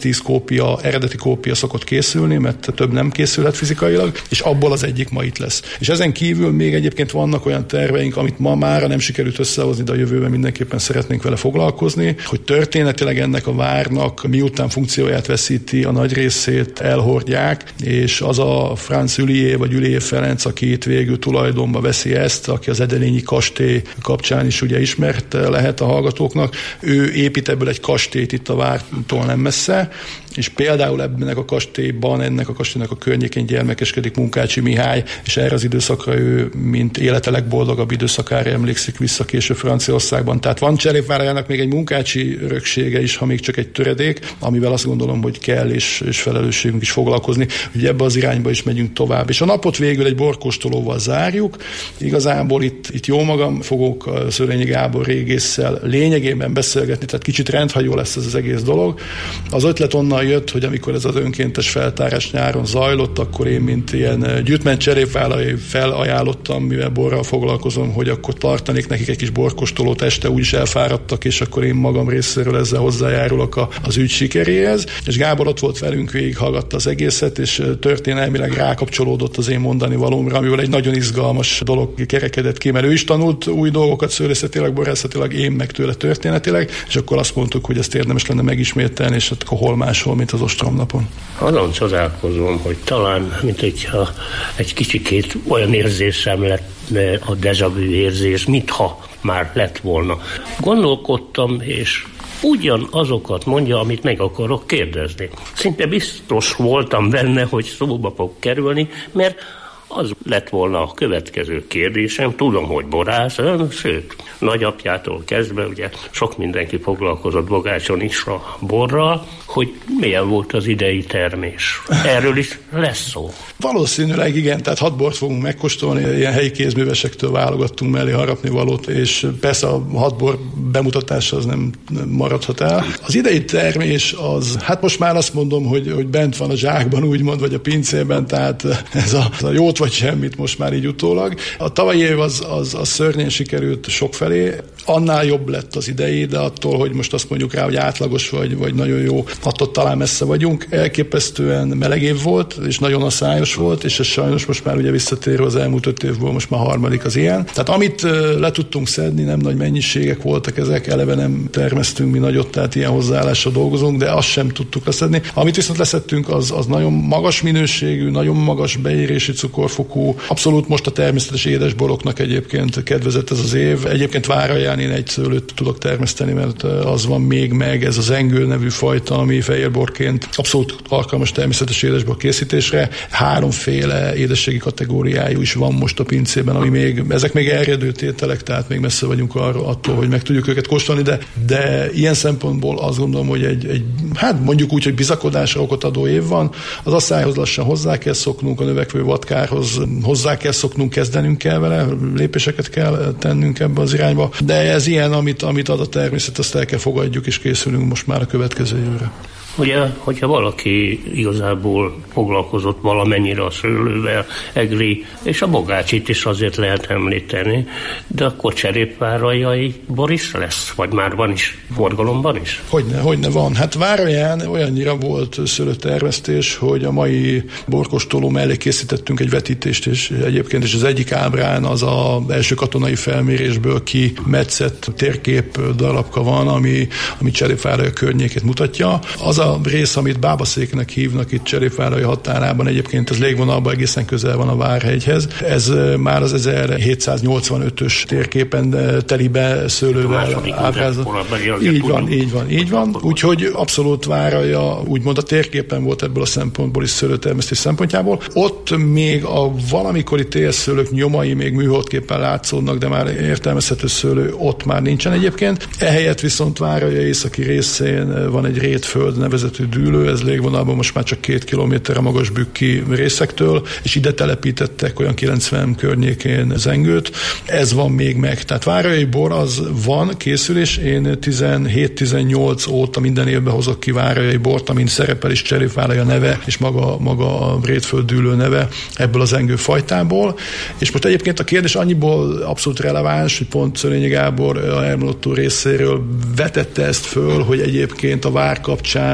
nyolc-tíz kópia, eredeti kópia szokott készülni, mert több nem készülhet fizikailag, és abból az egyik ma itt lesz. És ezen kívül még egyébként vannak olyan terveink, amit ma mára nem sikerült összehozni, de a jövőben mindenképpen szeretnénk vele foglalkozni, hogy történetileg ennek a várnak miután funkcióját veszíti, a nagy részét elhordják, és az a Franz Ülié vagy Ülié Ferenc, aki itt végül tulajdonba veszi ezt, aki az Edelényi kastély kapcsán is ugye ismert lehet a hallgatóknak, ő épít ebből egy kastélyt itt a vártól nem messze, és például ebben a kastélyban, ennek a kastélynak a környékén gyermekeskedik Munkácsi Mihály, és erre az időszakra ő, mint élete legboldogabb időszakára emlékszik vissza később Franciaországban. Tehát van Cserépvárajának még egy Munkácsi öröksége is, ha még csak egy töredék, amivel azt gondolom, hogy kell és, és felelősségünk is foglalkozni, hogy ebbe az irányba is megyünk tovább. És a napot végül egy borkóstolóval zárjuk. Igazából itt, itt jó magam fogok a Szörényi Gábor régésszel lényegében beszélgetni, tehát kicsit rendhagyó lesz ez az egész dolog. Az ötlet onnan jött, hogy amikor ez az önkéntes feltárás nyáron zajlott, akkor én, mint ilyen Gyűjtment cserépvállalói felajánlottam, mivel borral foglalkozom, hogy akkor tartanék nekik egy kis borkóstolót, este úgyis elfáradtak, és akkor én magam részéről ezzel hozzájárulok a, az ügy sikeréhez. És Gábor ott volt velünk, végighallgatta az egészet, és történelmileg rákapcsolódott az én mondani valómra, amivel egy nagyon izgalmas dolog kerekedett ki, mert ő is tanult új dolgokat szőlészetileg, borászatilag, én meg tőle történetileg, és akkor azt mondtuk, hogy ezt érdemes lenne megismételni, és akkor hol máshol, mint az ostromnapon. Azon csodálkozom, hogy talán, mint hogyha egy kicsikét olyan érzésem lett a déjà vu érzés, mintha már lett volna. Gondolkodtam, és ugyanazokat mondja, amit meg akarok kérdezni. Szinte biztos voltam benne, hogy szóba fog kerülni, mert az lett volna a következő kérdésem. Tudom, hogy borász, sőt, nagyapjától kezdve, ugye sok mindenki foglalkozott Bogácson is a borral, hogy milyen volt az idei termés. Erről is lesz szó. Valószínűleg igen, tehát hat bort fogunk megkóstolni, ilyen helyi kézművesektől válogattunk mellé harapni valót, és persze a hat bor bemutatása az nem maradhat el. Az idei termés az, hát most már azt mondom, hogy, hogy bent van a zsákban, úgymond, vagy a pincében, tehát ez a, ez a jót vagy semmit most már így utólag. A tavalyi év az, az, az szörnyen sikerült sokfelé, annál jobb lett az idei, de attól, hogy most azt mondjuk rá, hogy átlagos vagy, vagy nagyon jó, attól talán messze vagyunk. Elképesztően meleg év volt, és nagyon asszályos volt, és ez sajnos most már ugye visszatérve az elmúlt öt évből most már harmadik az ilyen. Tehát amit le tudtunk szedni, nem nagy mennyiségek voltak ezek, eleve nem termesztünk mi nagyot, tehát ilyen hozzáállással dolgozunk, de azt sem tudtuk leszedni. Amit viszont leszedtünk, az, az nagyon magas minőségű, nagyon magas beérési cukorfokú, abszolút most a természetes édesboroknak egyébként kedvezett ez az év. Egyébként Váraján én egy szőlőt tudok termeszteni, mert az van még meg, ez az Engő nevű fajta, ami fehérborként abszolút alkalmas természetes édesbor készítésre. Háromféle édességi kategóriájú is van most a pincében, ami még, ezek még elredő tételek, tehát még messze vagyunk arra, attól, hogy meg tudjuk őket kóstolni, de, de ilyen szempontból azt gondolom, hogy egy, egy hát mondjuk úgy, hogy bizakodásra okot adó év van. Az asszályhoz lassan hozzá kell szoknunk, a növekvő vadkárhoz hozzá kell szoknunk, kezdenünk kell vele, lépéseket kell tennünk ebbe az irányba, de ez ilyen, amit, amit ad a természet, azt el kell fogadjuk, és készülünk most már a következő évre. Ugye, hogyha valaki igazából foglalkozott valamennyire a szőlővel, Egri, és a Bogácsit is azért lehet említeni, de akkor Cserépvárajai bor is lesz? Vagy már van is, forgalomban is? Hogyne, hogyne van. Hát Váraján olyannyira volt szőlőtermesztés, hogy a mai borkóstoló mellé készítettünk egy vetítést, és egyébként is az egyik ábrán az az első katonai felmérésből kimetszett térkép darabka van, ami, ami Cserépváraja környékét mutatja. Az a rész, amit Bábaszéknek hívnak itt Cserépvárai határában, egyébként ez légvonalban egészen közel van a Várhegyhez. Ez már az ezerhétszáznyolcvanötös térképen telibe szőlővel ábrázolt. Így van, így van, így van. Úgyhogy abszolút Váraja, úgymond a térképen volt ebből a szempontból is szőlőtermesztés szempontjából. Ott még a valamikori télszőlők nyomai még műholdképpen látszódnak, de már értelmezhető szőlő ott már nincsen egyébként. Ehelyett viszont Váraja északi részén van egy rétföld nevezetű dűlő, ez légvonalban most már csak két kilométerre magas bükki részektől, és ide telepítettek olyan kilencven környékén zengőt. Ez van még meg. Tehát várajai bor az van, készül, és én tizenhét-tizennyolc óta minden évben hozok ki várajai bort, amin szerepel is Cserépváraja neve, és maga, maga a rétföld dűlő neve ebből az zengő fajtából. És most egyébként a kérdés annyiból abszolút releváns, hogy pont Szörényi Gábor a Hermann Ottó részéről vetette ezt föl, hogy egyébként a vár kapcsán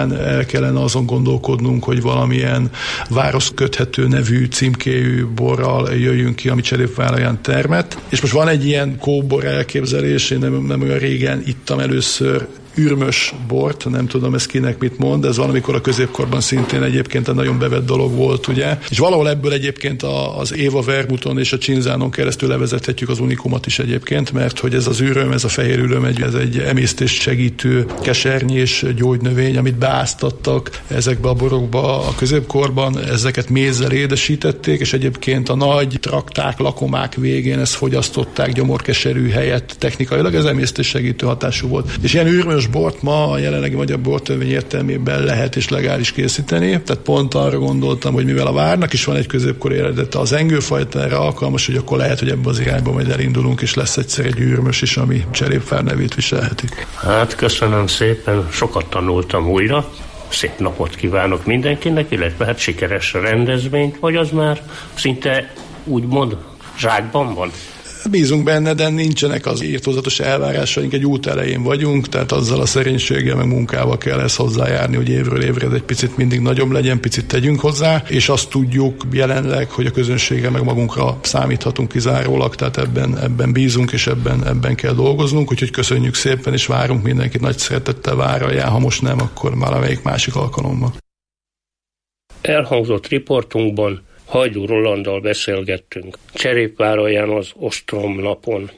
talán el kellene azon gondolkodnunk, hogy valamilyen város köthető nevű címkéjű borral jöjjünk ki, ami Cserépváralján termett. És most van egy ilyen kóbor elképzelés, én nem, nem olyan régen ittam először ürmös bort, nem tudom ez kinek mit mond, ez valamikor a középkorban szintén egyébként egy nagyon bevett dolog volt, ugye? És valahol ebből egyébként az Éva Vermuton és a Csinzánon keresztül levezethetjük az unikumot is egyébként, mert hogy ez az üröm, ez a fehér üröm, ez egy emésztést segítő kesernyés gyógynövény, amit beáztattak ezekbe a borokba a középkorban, ezeket mézzel édesítették, és egyébként a nagy trakták, lakomák végén ezt fogyasztották gyomorkeserű helyett technikailag, ez emésztést segítő hatású volt. És ilyen ürmös bort ma a jelenlegi magyar bortörvény értelmében lehet és legális készíteni. Tehát pont arra gondoltam, hogy mivel a várnak is van egy középkori eredete, az engőfajta erre alkalmas, hogy akkor lehet, hogy ebbe az irányba majd elindulunk, és lesz egyszer egy ürmös is, ami Cserépvár nevét viselheti. Hát köszönöm szépen, sokat tanultam újra. Szép napot kívánok mindenkinek, illetve hát sikeres rendezvényt, vagy az már szinte úgymond zsákban van? Bízunk benne, de nincsenek az írtózatos elvárásaink, egy út elején vagyunk, tehát azzal a szerénységgel, meg munkával kell ezt hozzájárni, hogy évről évre egy picit mindig nagyobb legyen, picit tegyünk hozzá, és azt tudjuk jelenleg, hogy a közönségre meg magunkra számíthatunk kizárólag, tehát ebben, ebben bízunk, és ebben, ebben kell dolgoznunk, úgyhogy köszönjük szépen, és várunk mindenkit nagy szeretettel Váralján, ha most nem, akkor valamelyik másik alkalommal. Elhangzott riportunkban Hajdú Rolanddal beszélgettünk Cserépváralján az Ostrom napon.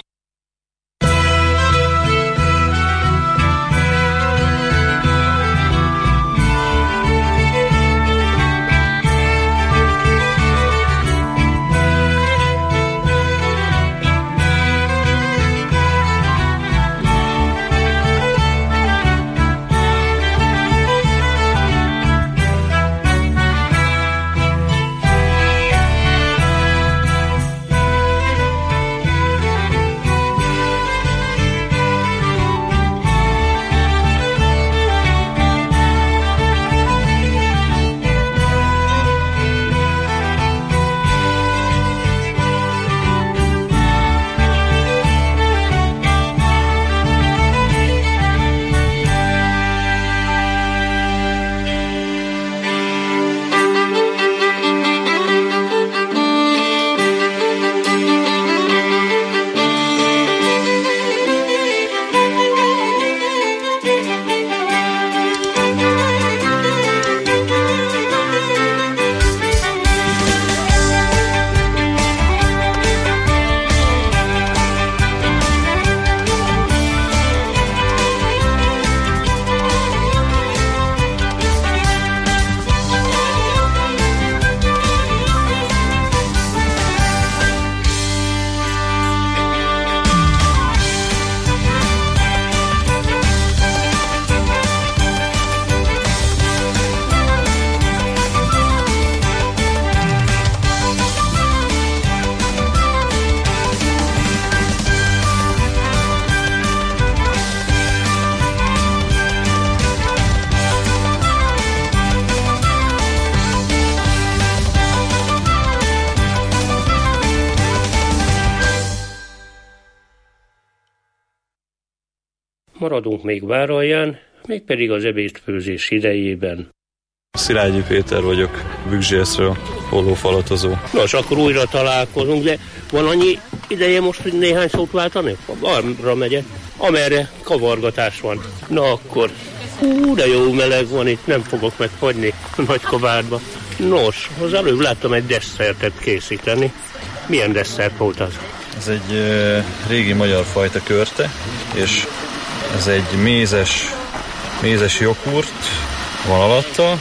Maradunk még Váralján, mégpedig az ebédfőzés idejében. Szilágyi Péter vagyok, Bükzsészről, Hollófalatozó. Nos, akkor újra találkozunk, de van annyi ideje most, hogy néhány szót váltani? Arra megyek, amerre kavargatás van. Na akkor, hú, de jó meleg van itt, nem fogok megfagyni a Nagykovárba. Nos, az előbb láttam egy desszertet készíteni. Milyen desszert volt az? Ez egy e, régi magyar fajta körte, és ez egy mézes, mézes joghurt van alatta,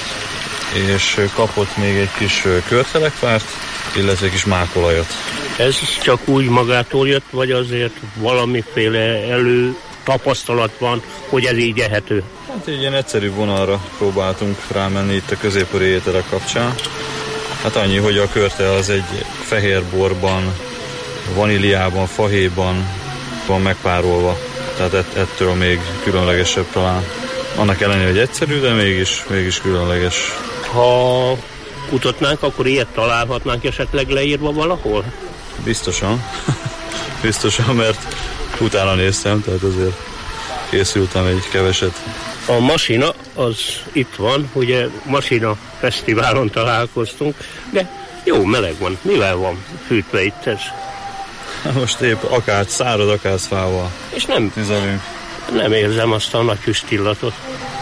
és kapott még egy kis körtelekvárt, illetve egy kis mákolajat. Ez csak úgy magától jött, vagy azért valamiféle elő tapasztalat van, hogy ez így ehető? Hát egy ilyen egyszerű vonalra próbáltunk rámenni itt a középkori ételek kapcsán. Hát annyi, hogy a körte az egy fehér borban, vaníliában, fahéjban van megpárolva. Tehát ett, ettől még különlegesebb talán. Annak ellenére, hogy egyszerű, de mégis, mégis különleges. Ha kutatnánk, akkor ilyet találhatnánk esetleg leírva valahol? Biztosan. Biztosan, mert utána néztem, tehát azért készültem egy keveset. A masina az itt van, ugye masina fesztiválon találkoztunk, de jó meleg van. Mivel van fűtve itt ez? Most épp akár száraz akácfával. És nem, tüzelünk. Nem érzem azt a nagy füstillatot.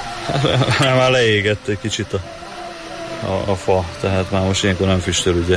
Már leégett egy kicsit a, a, a fa, tehát már most ilyenkor nem füstöl, ugye.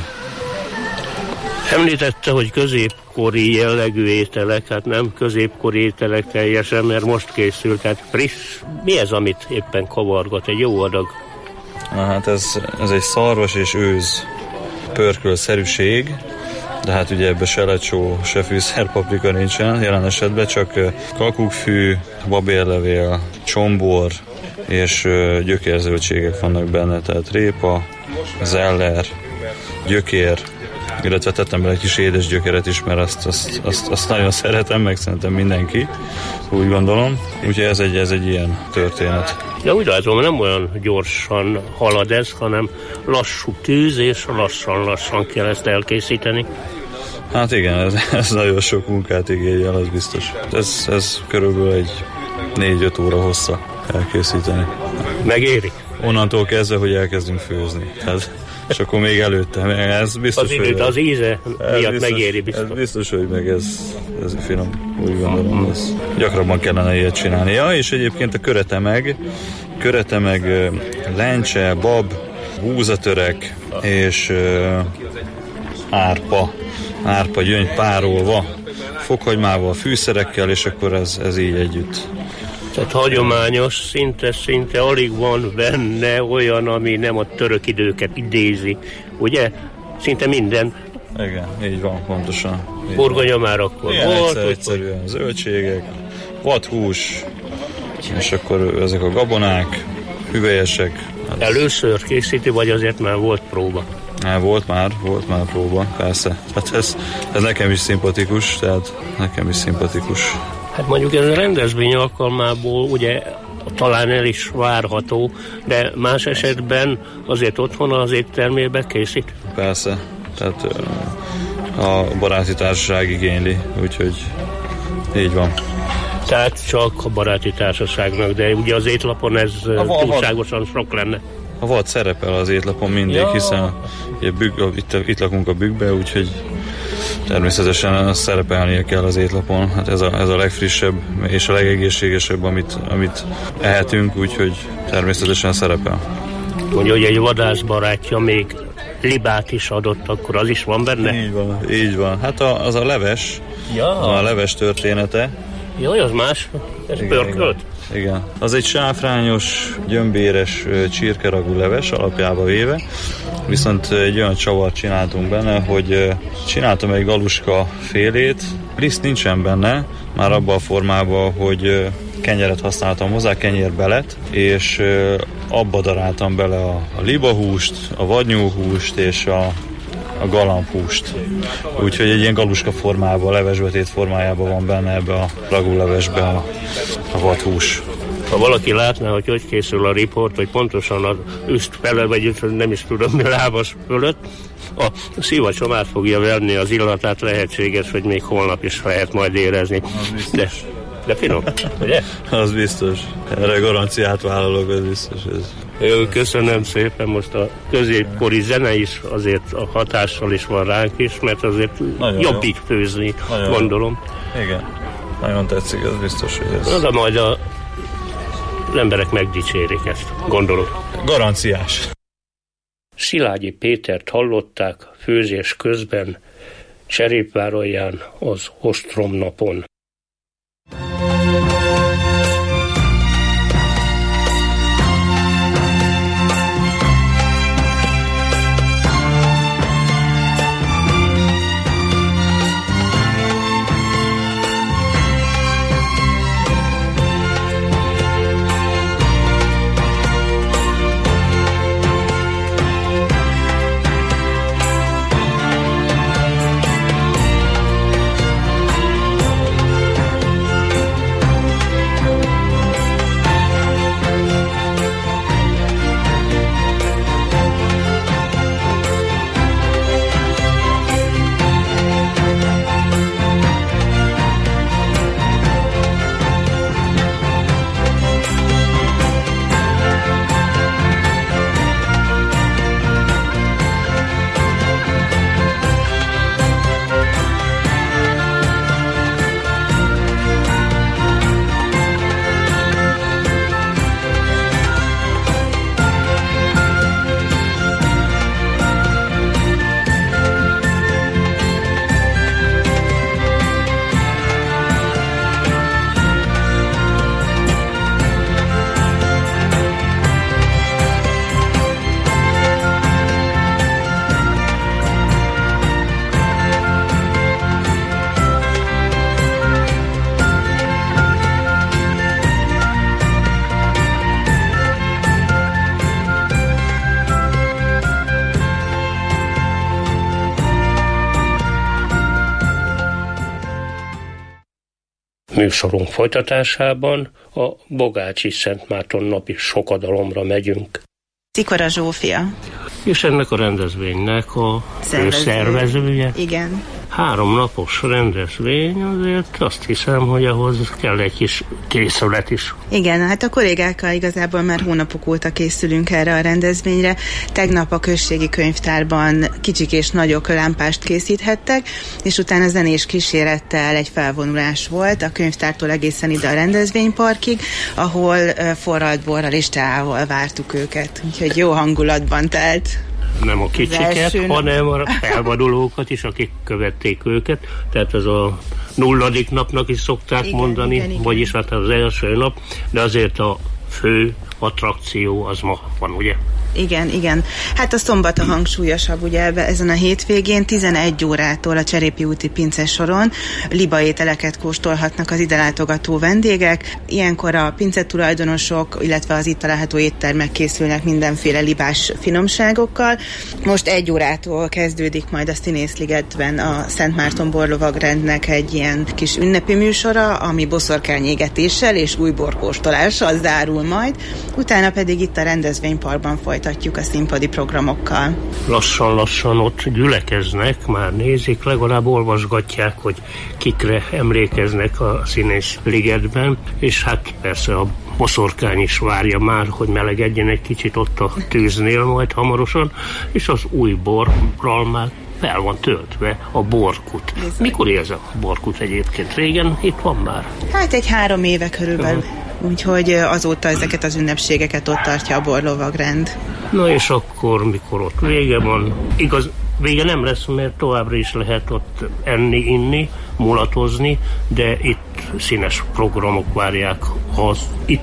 Említette, hogy középkori jellegű ételek, hát nem középkori ételek teljesen, mert most készült, tehát friss. Mi ez, amit éppen kavargat? Egy jó adag? Na hát ez, ez egy szarvas és őz pörkölszerűség, de hát ugye ebbe se lecsó, se fűszer, paprika nincsen jelen esetben, csak kakukkfű, babérlevél, csombor és gyökérzöldségek vannak benne, tehát répa, zeller, gyökér, illetve tettem bele egy kis édes gyökeret is, mert azt, azt, azt, azt nagyon szeretem, meg szerintem mindenki, úgy gondolom. Úgyhogy ez egy, ez egy ilyen történet. De úgy látom, nem olyan gyorsan halad ez, hanem lassú tűz, és lassan-lassan kell ezt elkészíteni. Hát igen, ez, ez nagyon sok munkát igényel, az biztos. Ez, ez körülbelül egy négy-öt óra hossza elkészíteni. Megéri? Onnantól kezdve, hogy elkezdünk főzni. Tehát, és akkor még előtte, ez biztos, az, hogy... Az íze miatt biztos, megéri biztos. Ez biztos, hogy meg ez, ez finom, úgy gondolom. Ez gyakrabban kellene ilyet csinálni. Ja, és egyébként a köretemeg, köretemeg, lencse, bab, húzatörek és uh, árpa. Árpa gyöngy párolva, fokhagymával, fűszerekkel, és akkor ez, ez így együtt. Tehát hagyományos, szinte-szinte alig van benne olyan, ami nem a török időket idézi, ugye? Szinte minden. Igen, így van, pontosan. Burgonya már akkor ilyen volt. Egyszer, egyszerűen zöldségek, vadhús, és akkor ezek a gabonák, hüvelyesek. Először készíti, vagy azért már volt próba? Hát volt már, volt már próba, persze. Hát ez, ez nekem is szimpatikus, tehát nekem is szimpatikus. Hát mondjuk ez a rendezvény alkalmából ugye talán el is várható, de más esetben azért otthon az éttermébe készít? Persze, tehát a baráti társaság igényli, úgyhogy így van. Tehát csak a baráti társaságnak, de ugye az étlapon ez túlságosan sok lenne. A vad szerepel az étlapon mindig, ja. Hiszen ugye, bükk, itt, itt lakunk a bükkbe, úgyhogy természetesen szerepelnie kell az étlapon. Hát ez a, ez a legfrissebb és a legegészségesebb, amit, amit ehetünk, úgyhogy természetesen szerepel. Mondja, hogy egy vadász barátja még libát is adott, akkor az is van benne? Így van, így van. Hát a, az a leves, ja. A leves története. Jaj, az más? Ez igen, pörkölt? Igen. Igen. Az egy sáfrányos, gyömbéres csirkeragú leves alapjába véve, viszont egy olyan csavart csináltunk benne, hogy csináltam egy galuska félét, liszt nincsen benne, már abban a formában, hogy kenyeret használtam hozzá, kenyérbelet, és abba daráltam bele a, a libahúst, a vadnyúlhúst és a a galambhúst. Úgyhogy egy ilyen galuska formában, levesbetét formájában van benne ebbe a ragúlevesbe a, a vadhús. Ha valaki látná, hogy hogy készül a riport, hogy pontosan az üst fele, vagy nem is tudom mi lábas fölött, a szívacsom át fogja venni az illatát, lehetséges, hogy még holnap is lehet majd érezni. De, de finom, ugye? Az biztos. Erre garanciát vállalok, ez biztos. Ez. Jó, köszönöm szépen, most a középkori zene is azért a hatással is van ránk is, mert azért nagyon jobb így főzni, nagyon gondolom. Jó. Igen, nagyon tetszik, ez biztos, hogy ez... Na, de majd a emberek megdicsérik ezt, gondolom. Garanciás. Szilágyi Pétert hallották főzés közben Cserépvárolján az Ostrom napon. műsorunk folytatásában a Bogácsi Szent Márton napi sokadalomra megyünk. Szikora Zsófia. És ennek a rendezvénynek a szervezője. Igen. Három napos rendezvény, azért azt hiszem, hogy ahhoz kell egy kis készület is. Igen, hát a kollégákkal igazából már hónapok óta készülünk erre a rendezvényre. Tegnap a községi könyvtárban kicsik és nagyok lámpást készíthettek, és utána zenés kísérettel egy felvonulás volt a könyvtártól egészen ide a rendezvényparkig, ahol forralt borral és teával vártuk őket. Úgyhogy jó hangulatban telt. Nem a kicsiket, hanem a felvonulókat is, akik követték őket. Tehát ez a nulladik napnak is szokták igen, mondani, igen, igen. Vagyis hát az első nap, de azért a fő attrakció az ma van, ugye? Igen, igen. Hát a szombat a hangsúlyosabb, ugye ezen a hétvégén tizenegy órától a Cserépi úti pince soron libaételeket kóstolhatnak az ide látogató vendégek. Ilyenkor a pince tulajdonosok, illetve az itt található éttermek készülnek mindenféle libás finomságokkal. Most egy órától kezdődik majd a Színészligetben a Szent Márton borlovagrendnek egy ilyen kis ünnepi műsora, ami boszorkányégetéssel és új borkóstolással zárul majd. Utána pedig itt a rendezvényparkban folytatjuk a színpadi programokkal. Lassan-lassan ott gyülekeznek, már nézik, legalább olvasgatják, hogy kikre emlékeznek a Színészligetben, és hát persze a boszorkány is várja már, hogy melegedjen egy kicsit ott a tűznél majd hamarosan, és az új borral már fel van töltve a borkut. Bizony. Mikor ez a borkut egyébként? Régen itt van már? Hát egy három éve körülbelül. Uh-huh. Úgyhogy azóta ezeket az ünnepségeket ott tartja a borlovagrend. Na és akkor, mikor ott vége van, igaz, vége nem lesz, mert továbbra is lehet ott enni, inni, mulatozni, de itt színes programok várják az itt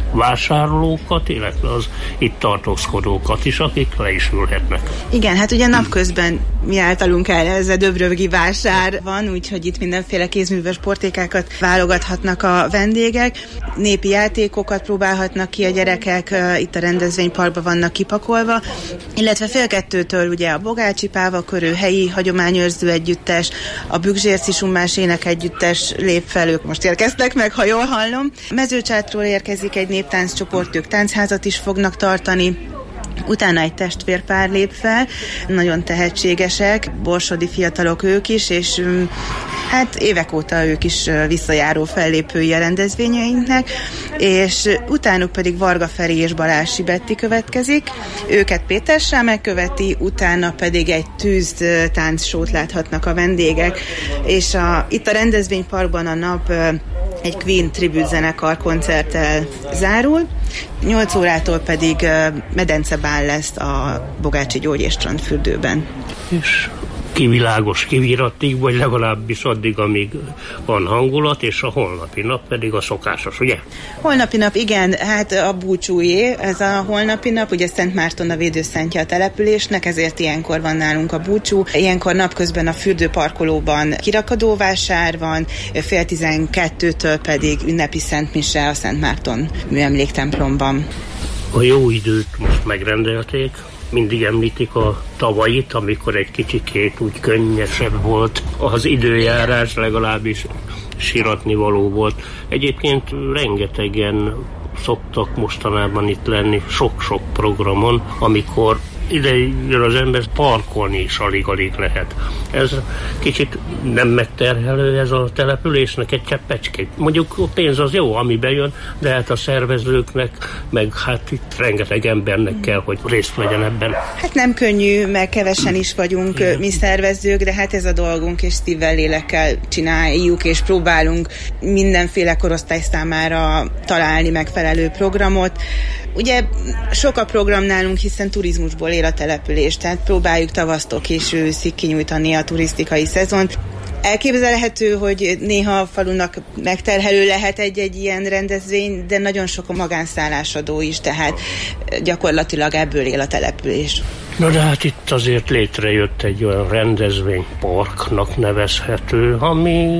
vásárlókat, illetve az itt tartózkodókat is, akik le is ülhetnek. Igen, hát ugye napközben mi általunk el, ez a döbrövgi vásár van, úgyhogy itt mindenféle kézműves portékákat válogathatnak a vendégek, népi játékokat próbálhatnak ki a gyerekek, itt a rendezvényparkban vannak kipakolva, illetve fél kettőtől ugye a Bogácsi Pávakörű helyi hagyományőrző együttes, a Bükzsérci Summás ének együttes lép fel, ők most érkeztek meg, ha jól hallom. Mezőcsátról érkezik egy néptánccsoport, ők táncházat is fognak tartani. Utána egy testvérpár lép fel, nagyon tehetségesek, borsodi fiatalok ők is, és hát évek óta ők is visszajáró fellépői a rendezvényeinknek, és utánuk pedig Varga Feri és Balási Betti következik, őket Péter Sámek követi, utána pedig egy tűztáncsót láthatnak a vendégek, és a, itt a rendezvényparkban a nap egy Queen tribute zenekar koncerttel zárul, nyolc órától pedig medencebál lesz a Bogácsi Gyógy és Strandfürdőben. És kivilágos kiviratig, vagy legalábbis addig, amíg van hangulat, és a holnapi nap pedig a szokásos, ugye? Holnapi nap, igen, hát a búcsújé, ez a holnapi nap, ugye Szent Márton a védőszentje a településnek, ezért ilyenkor van nálunk a búcsú. Ilyenkor napközben a fürdőparkolóban kirakadóvásár van, fél tizenkettőtől pedig ünnepi szentmise a Szent Márton műemléktemplomban. A jó időt most megrendelték, mindig említik a tavait, amikor egy kicsikét úgy könnyesebb volt az időjárás, legalábbis síratni való volt. Egyébként rengetegen szoktak mostanában itt lenni sok-sok programon, amikor ide jön az ember, parkolni is alig-alig lehet. Ez kicsit nem megterhelő ez a településnek egy cseppecskét. Mondjuk a pénz az jó, ami bejön, de hát a szervezőknek, meg hát itt rengeteg embernek kell, hogy részt vegyen ebben. Hát nem könnyű, mert kevesen is vagyunk igen. Mi szervezők, de hát ez a dolgunk, és szívvel, lélekkel csináljuk, és próbálunk mindenféle korosztály számára találni megfelelő programot. Ugye sok a program nálunk, hiszen turizmusból él a település, tehát próbáljuk tavasztól késő őszig kinyújtani a turisztikai szezont. Elképzelhető, hogy néha a falunak megterhelő lehet egy-egy ilyen rendezvény, de nagyon sok a magánszállásadó is, tehát gyakorlatilag ebből él a település. Na de hát itt azért létrejött egy olyan rendezvényparknak nevezhető, ami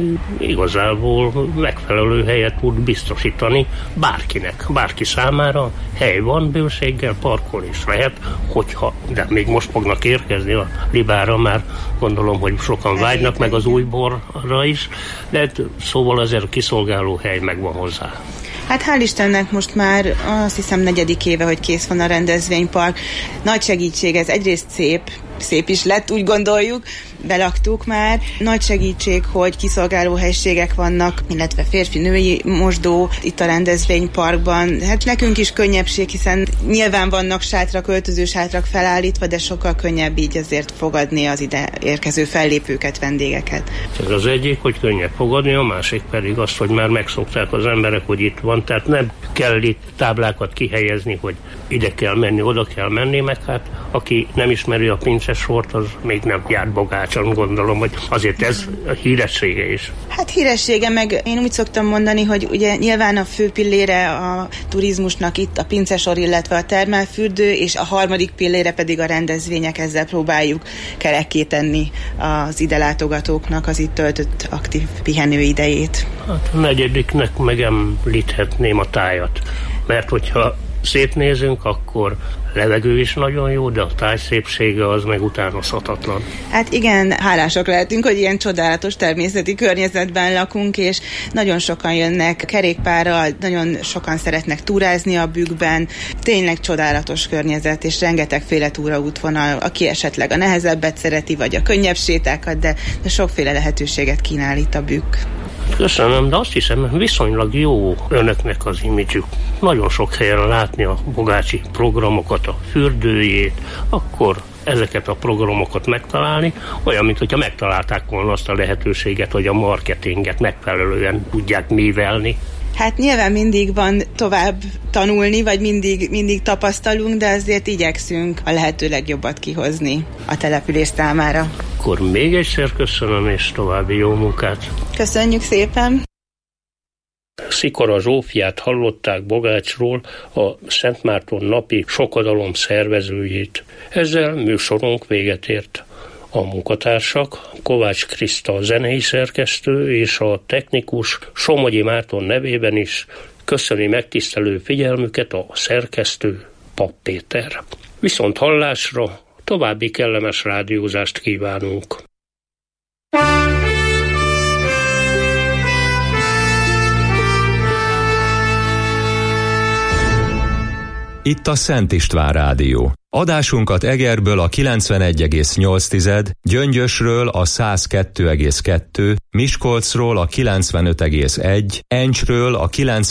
igazából megfelelő helyet tud biztosítani bárkinek, bárki számára. Hely van bőséggel, parkolni is lehet, hogyha, de még most fognak érkezni a Libára, már gondolom, hogy sokan vágynak, meg az Újborra is, de szóval azért kiszolgáló hely megvan hozzá. Hát hál' Istennek most már azt hiszem negyedik éve, hogy kész van a rendezvénypark. Nagy segítség, ez egyrészt szép, szép is lett, úgy gondoljuk, belaktuk már. Nagy segítség, hogy kiszolgáló helységek vannak, illetve férfi-női mosdó itt a rendezvényparkban. Hát nekünk is könnyebbség, hiszen nyilván vannak sátrak, öltöző sátrak felállítva, de sokkal könnyebb így azért fogadni az ide érkező fellépőket, vendégeket. Ez az egyik, hogy könnyebb fogadni, a másik pedig az, hogy már megszokták az emberek, hogy itt van, tehát nem kell itt táblákat kihelyezni, hogy ide kell menni, oda kell menni, meg hát aki nem ismeri a pincesort, az még nem járt Bogácson, gondolom, hogy azért ez a híressége is. Hát híressége, meg én úgy szoktam mondani, hogy ugye nyilván a fő pillére a turizmusnak itt a pincesor, illetve a termálfürdő, és a harmadik pillére pedig a rendezvények, ezzel próbáljuk kerekké tenni az ide látogatóknak az itt töltött aktív pihenő idejét. Hát a negyediknek megemlíthetném a tájat, mert hogyha szétnézünk, akkor levegő is nagyon jó, de a táj szépsége az meg utánozhatatlan. Hát igen, hálásak lehetünk, hogy ilyen csodálatos természeti környezetben lakunk, és nagyon sokan jönnek kerékpárral, nagyon sokan szeretnek túrázni a bükkben. Tényleg csodálatos környezet, és rengetegféle túraútvonal, aki esetleg a nehezebbet szereti, vagy a könnyebb sétákat, de, de sokféle lehetőséget kínál itt a bükk. Köszönöm, de azt hiszem, viszonylag jó önöknek az imidzsük. Nagyon sok helyen látni a bogácsi programokat, a fürdőjét, akkor ezeket a programokat megtalálni, olyan, mintha megtalálták volna azt a lehetőséget, hogy a marketinget megfelelően tudják művelni. Hát nyilván mindig van tovább tanulni, vagy mindig, mindig tapasztalunk, de azért igyekszünk a lehető legjobbat kihozni a település számára. Akkor még egyszer köszönöm, és további jó munkát. Köszönjük szépen! Szikora Zsófiát hallották Bogácsról, a Szent Márton napi sokodalom szervezőjét. Ezzel műsorunk véget ért. A munkatársak, Kovács Kriszta a zenei szerkesztő és a technikus Somogyi Márton nevében is köszöni megtisztelő figyelmüket a szerkesztő, Papp Péter. Viszont hallásra, további kellemes rádiózást kívánunk. Itt a Szent István Rádió. Adásunkat Egerből a kilencvenegy egész nyolc, Gyöngyösről a száz kettő egész kettő, Miskolcról a kilencvenöt egész egy, Encsről a kilencven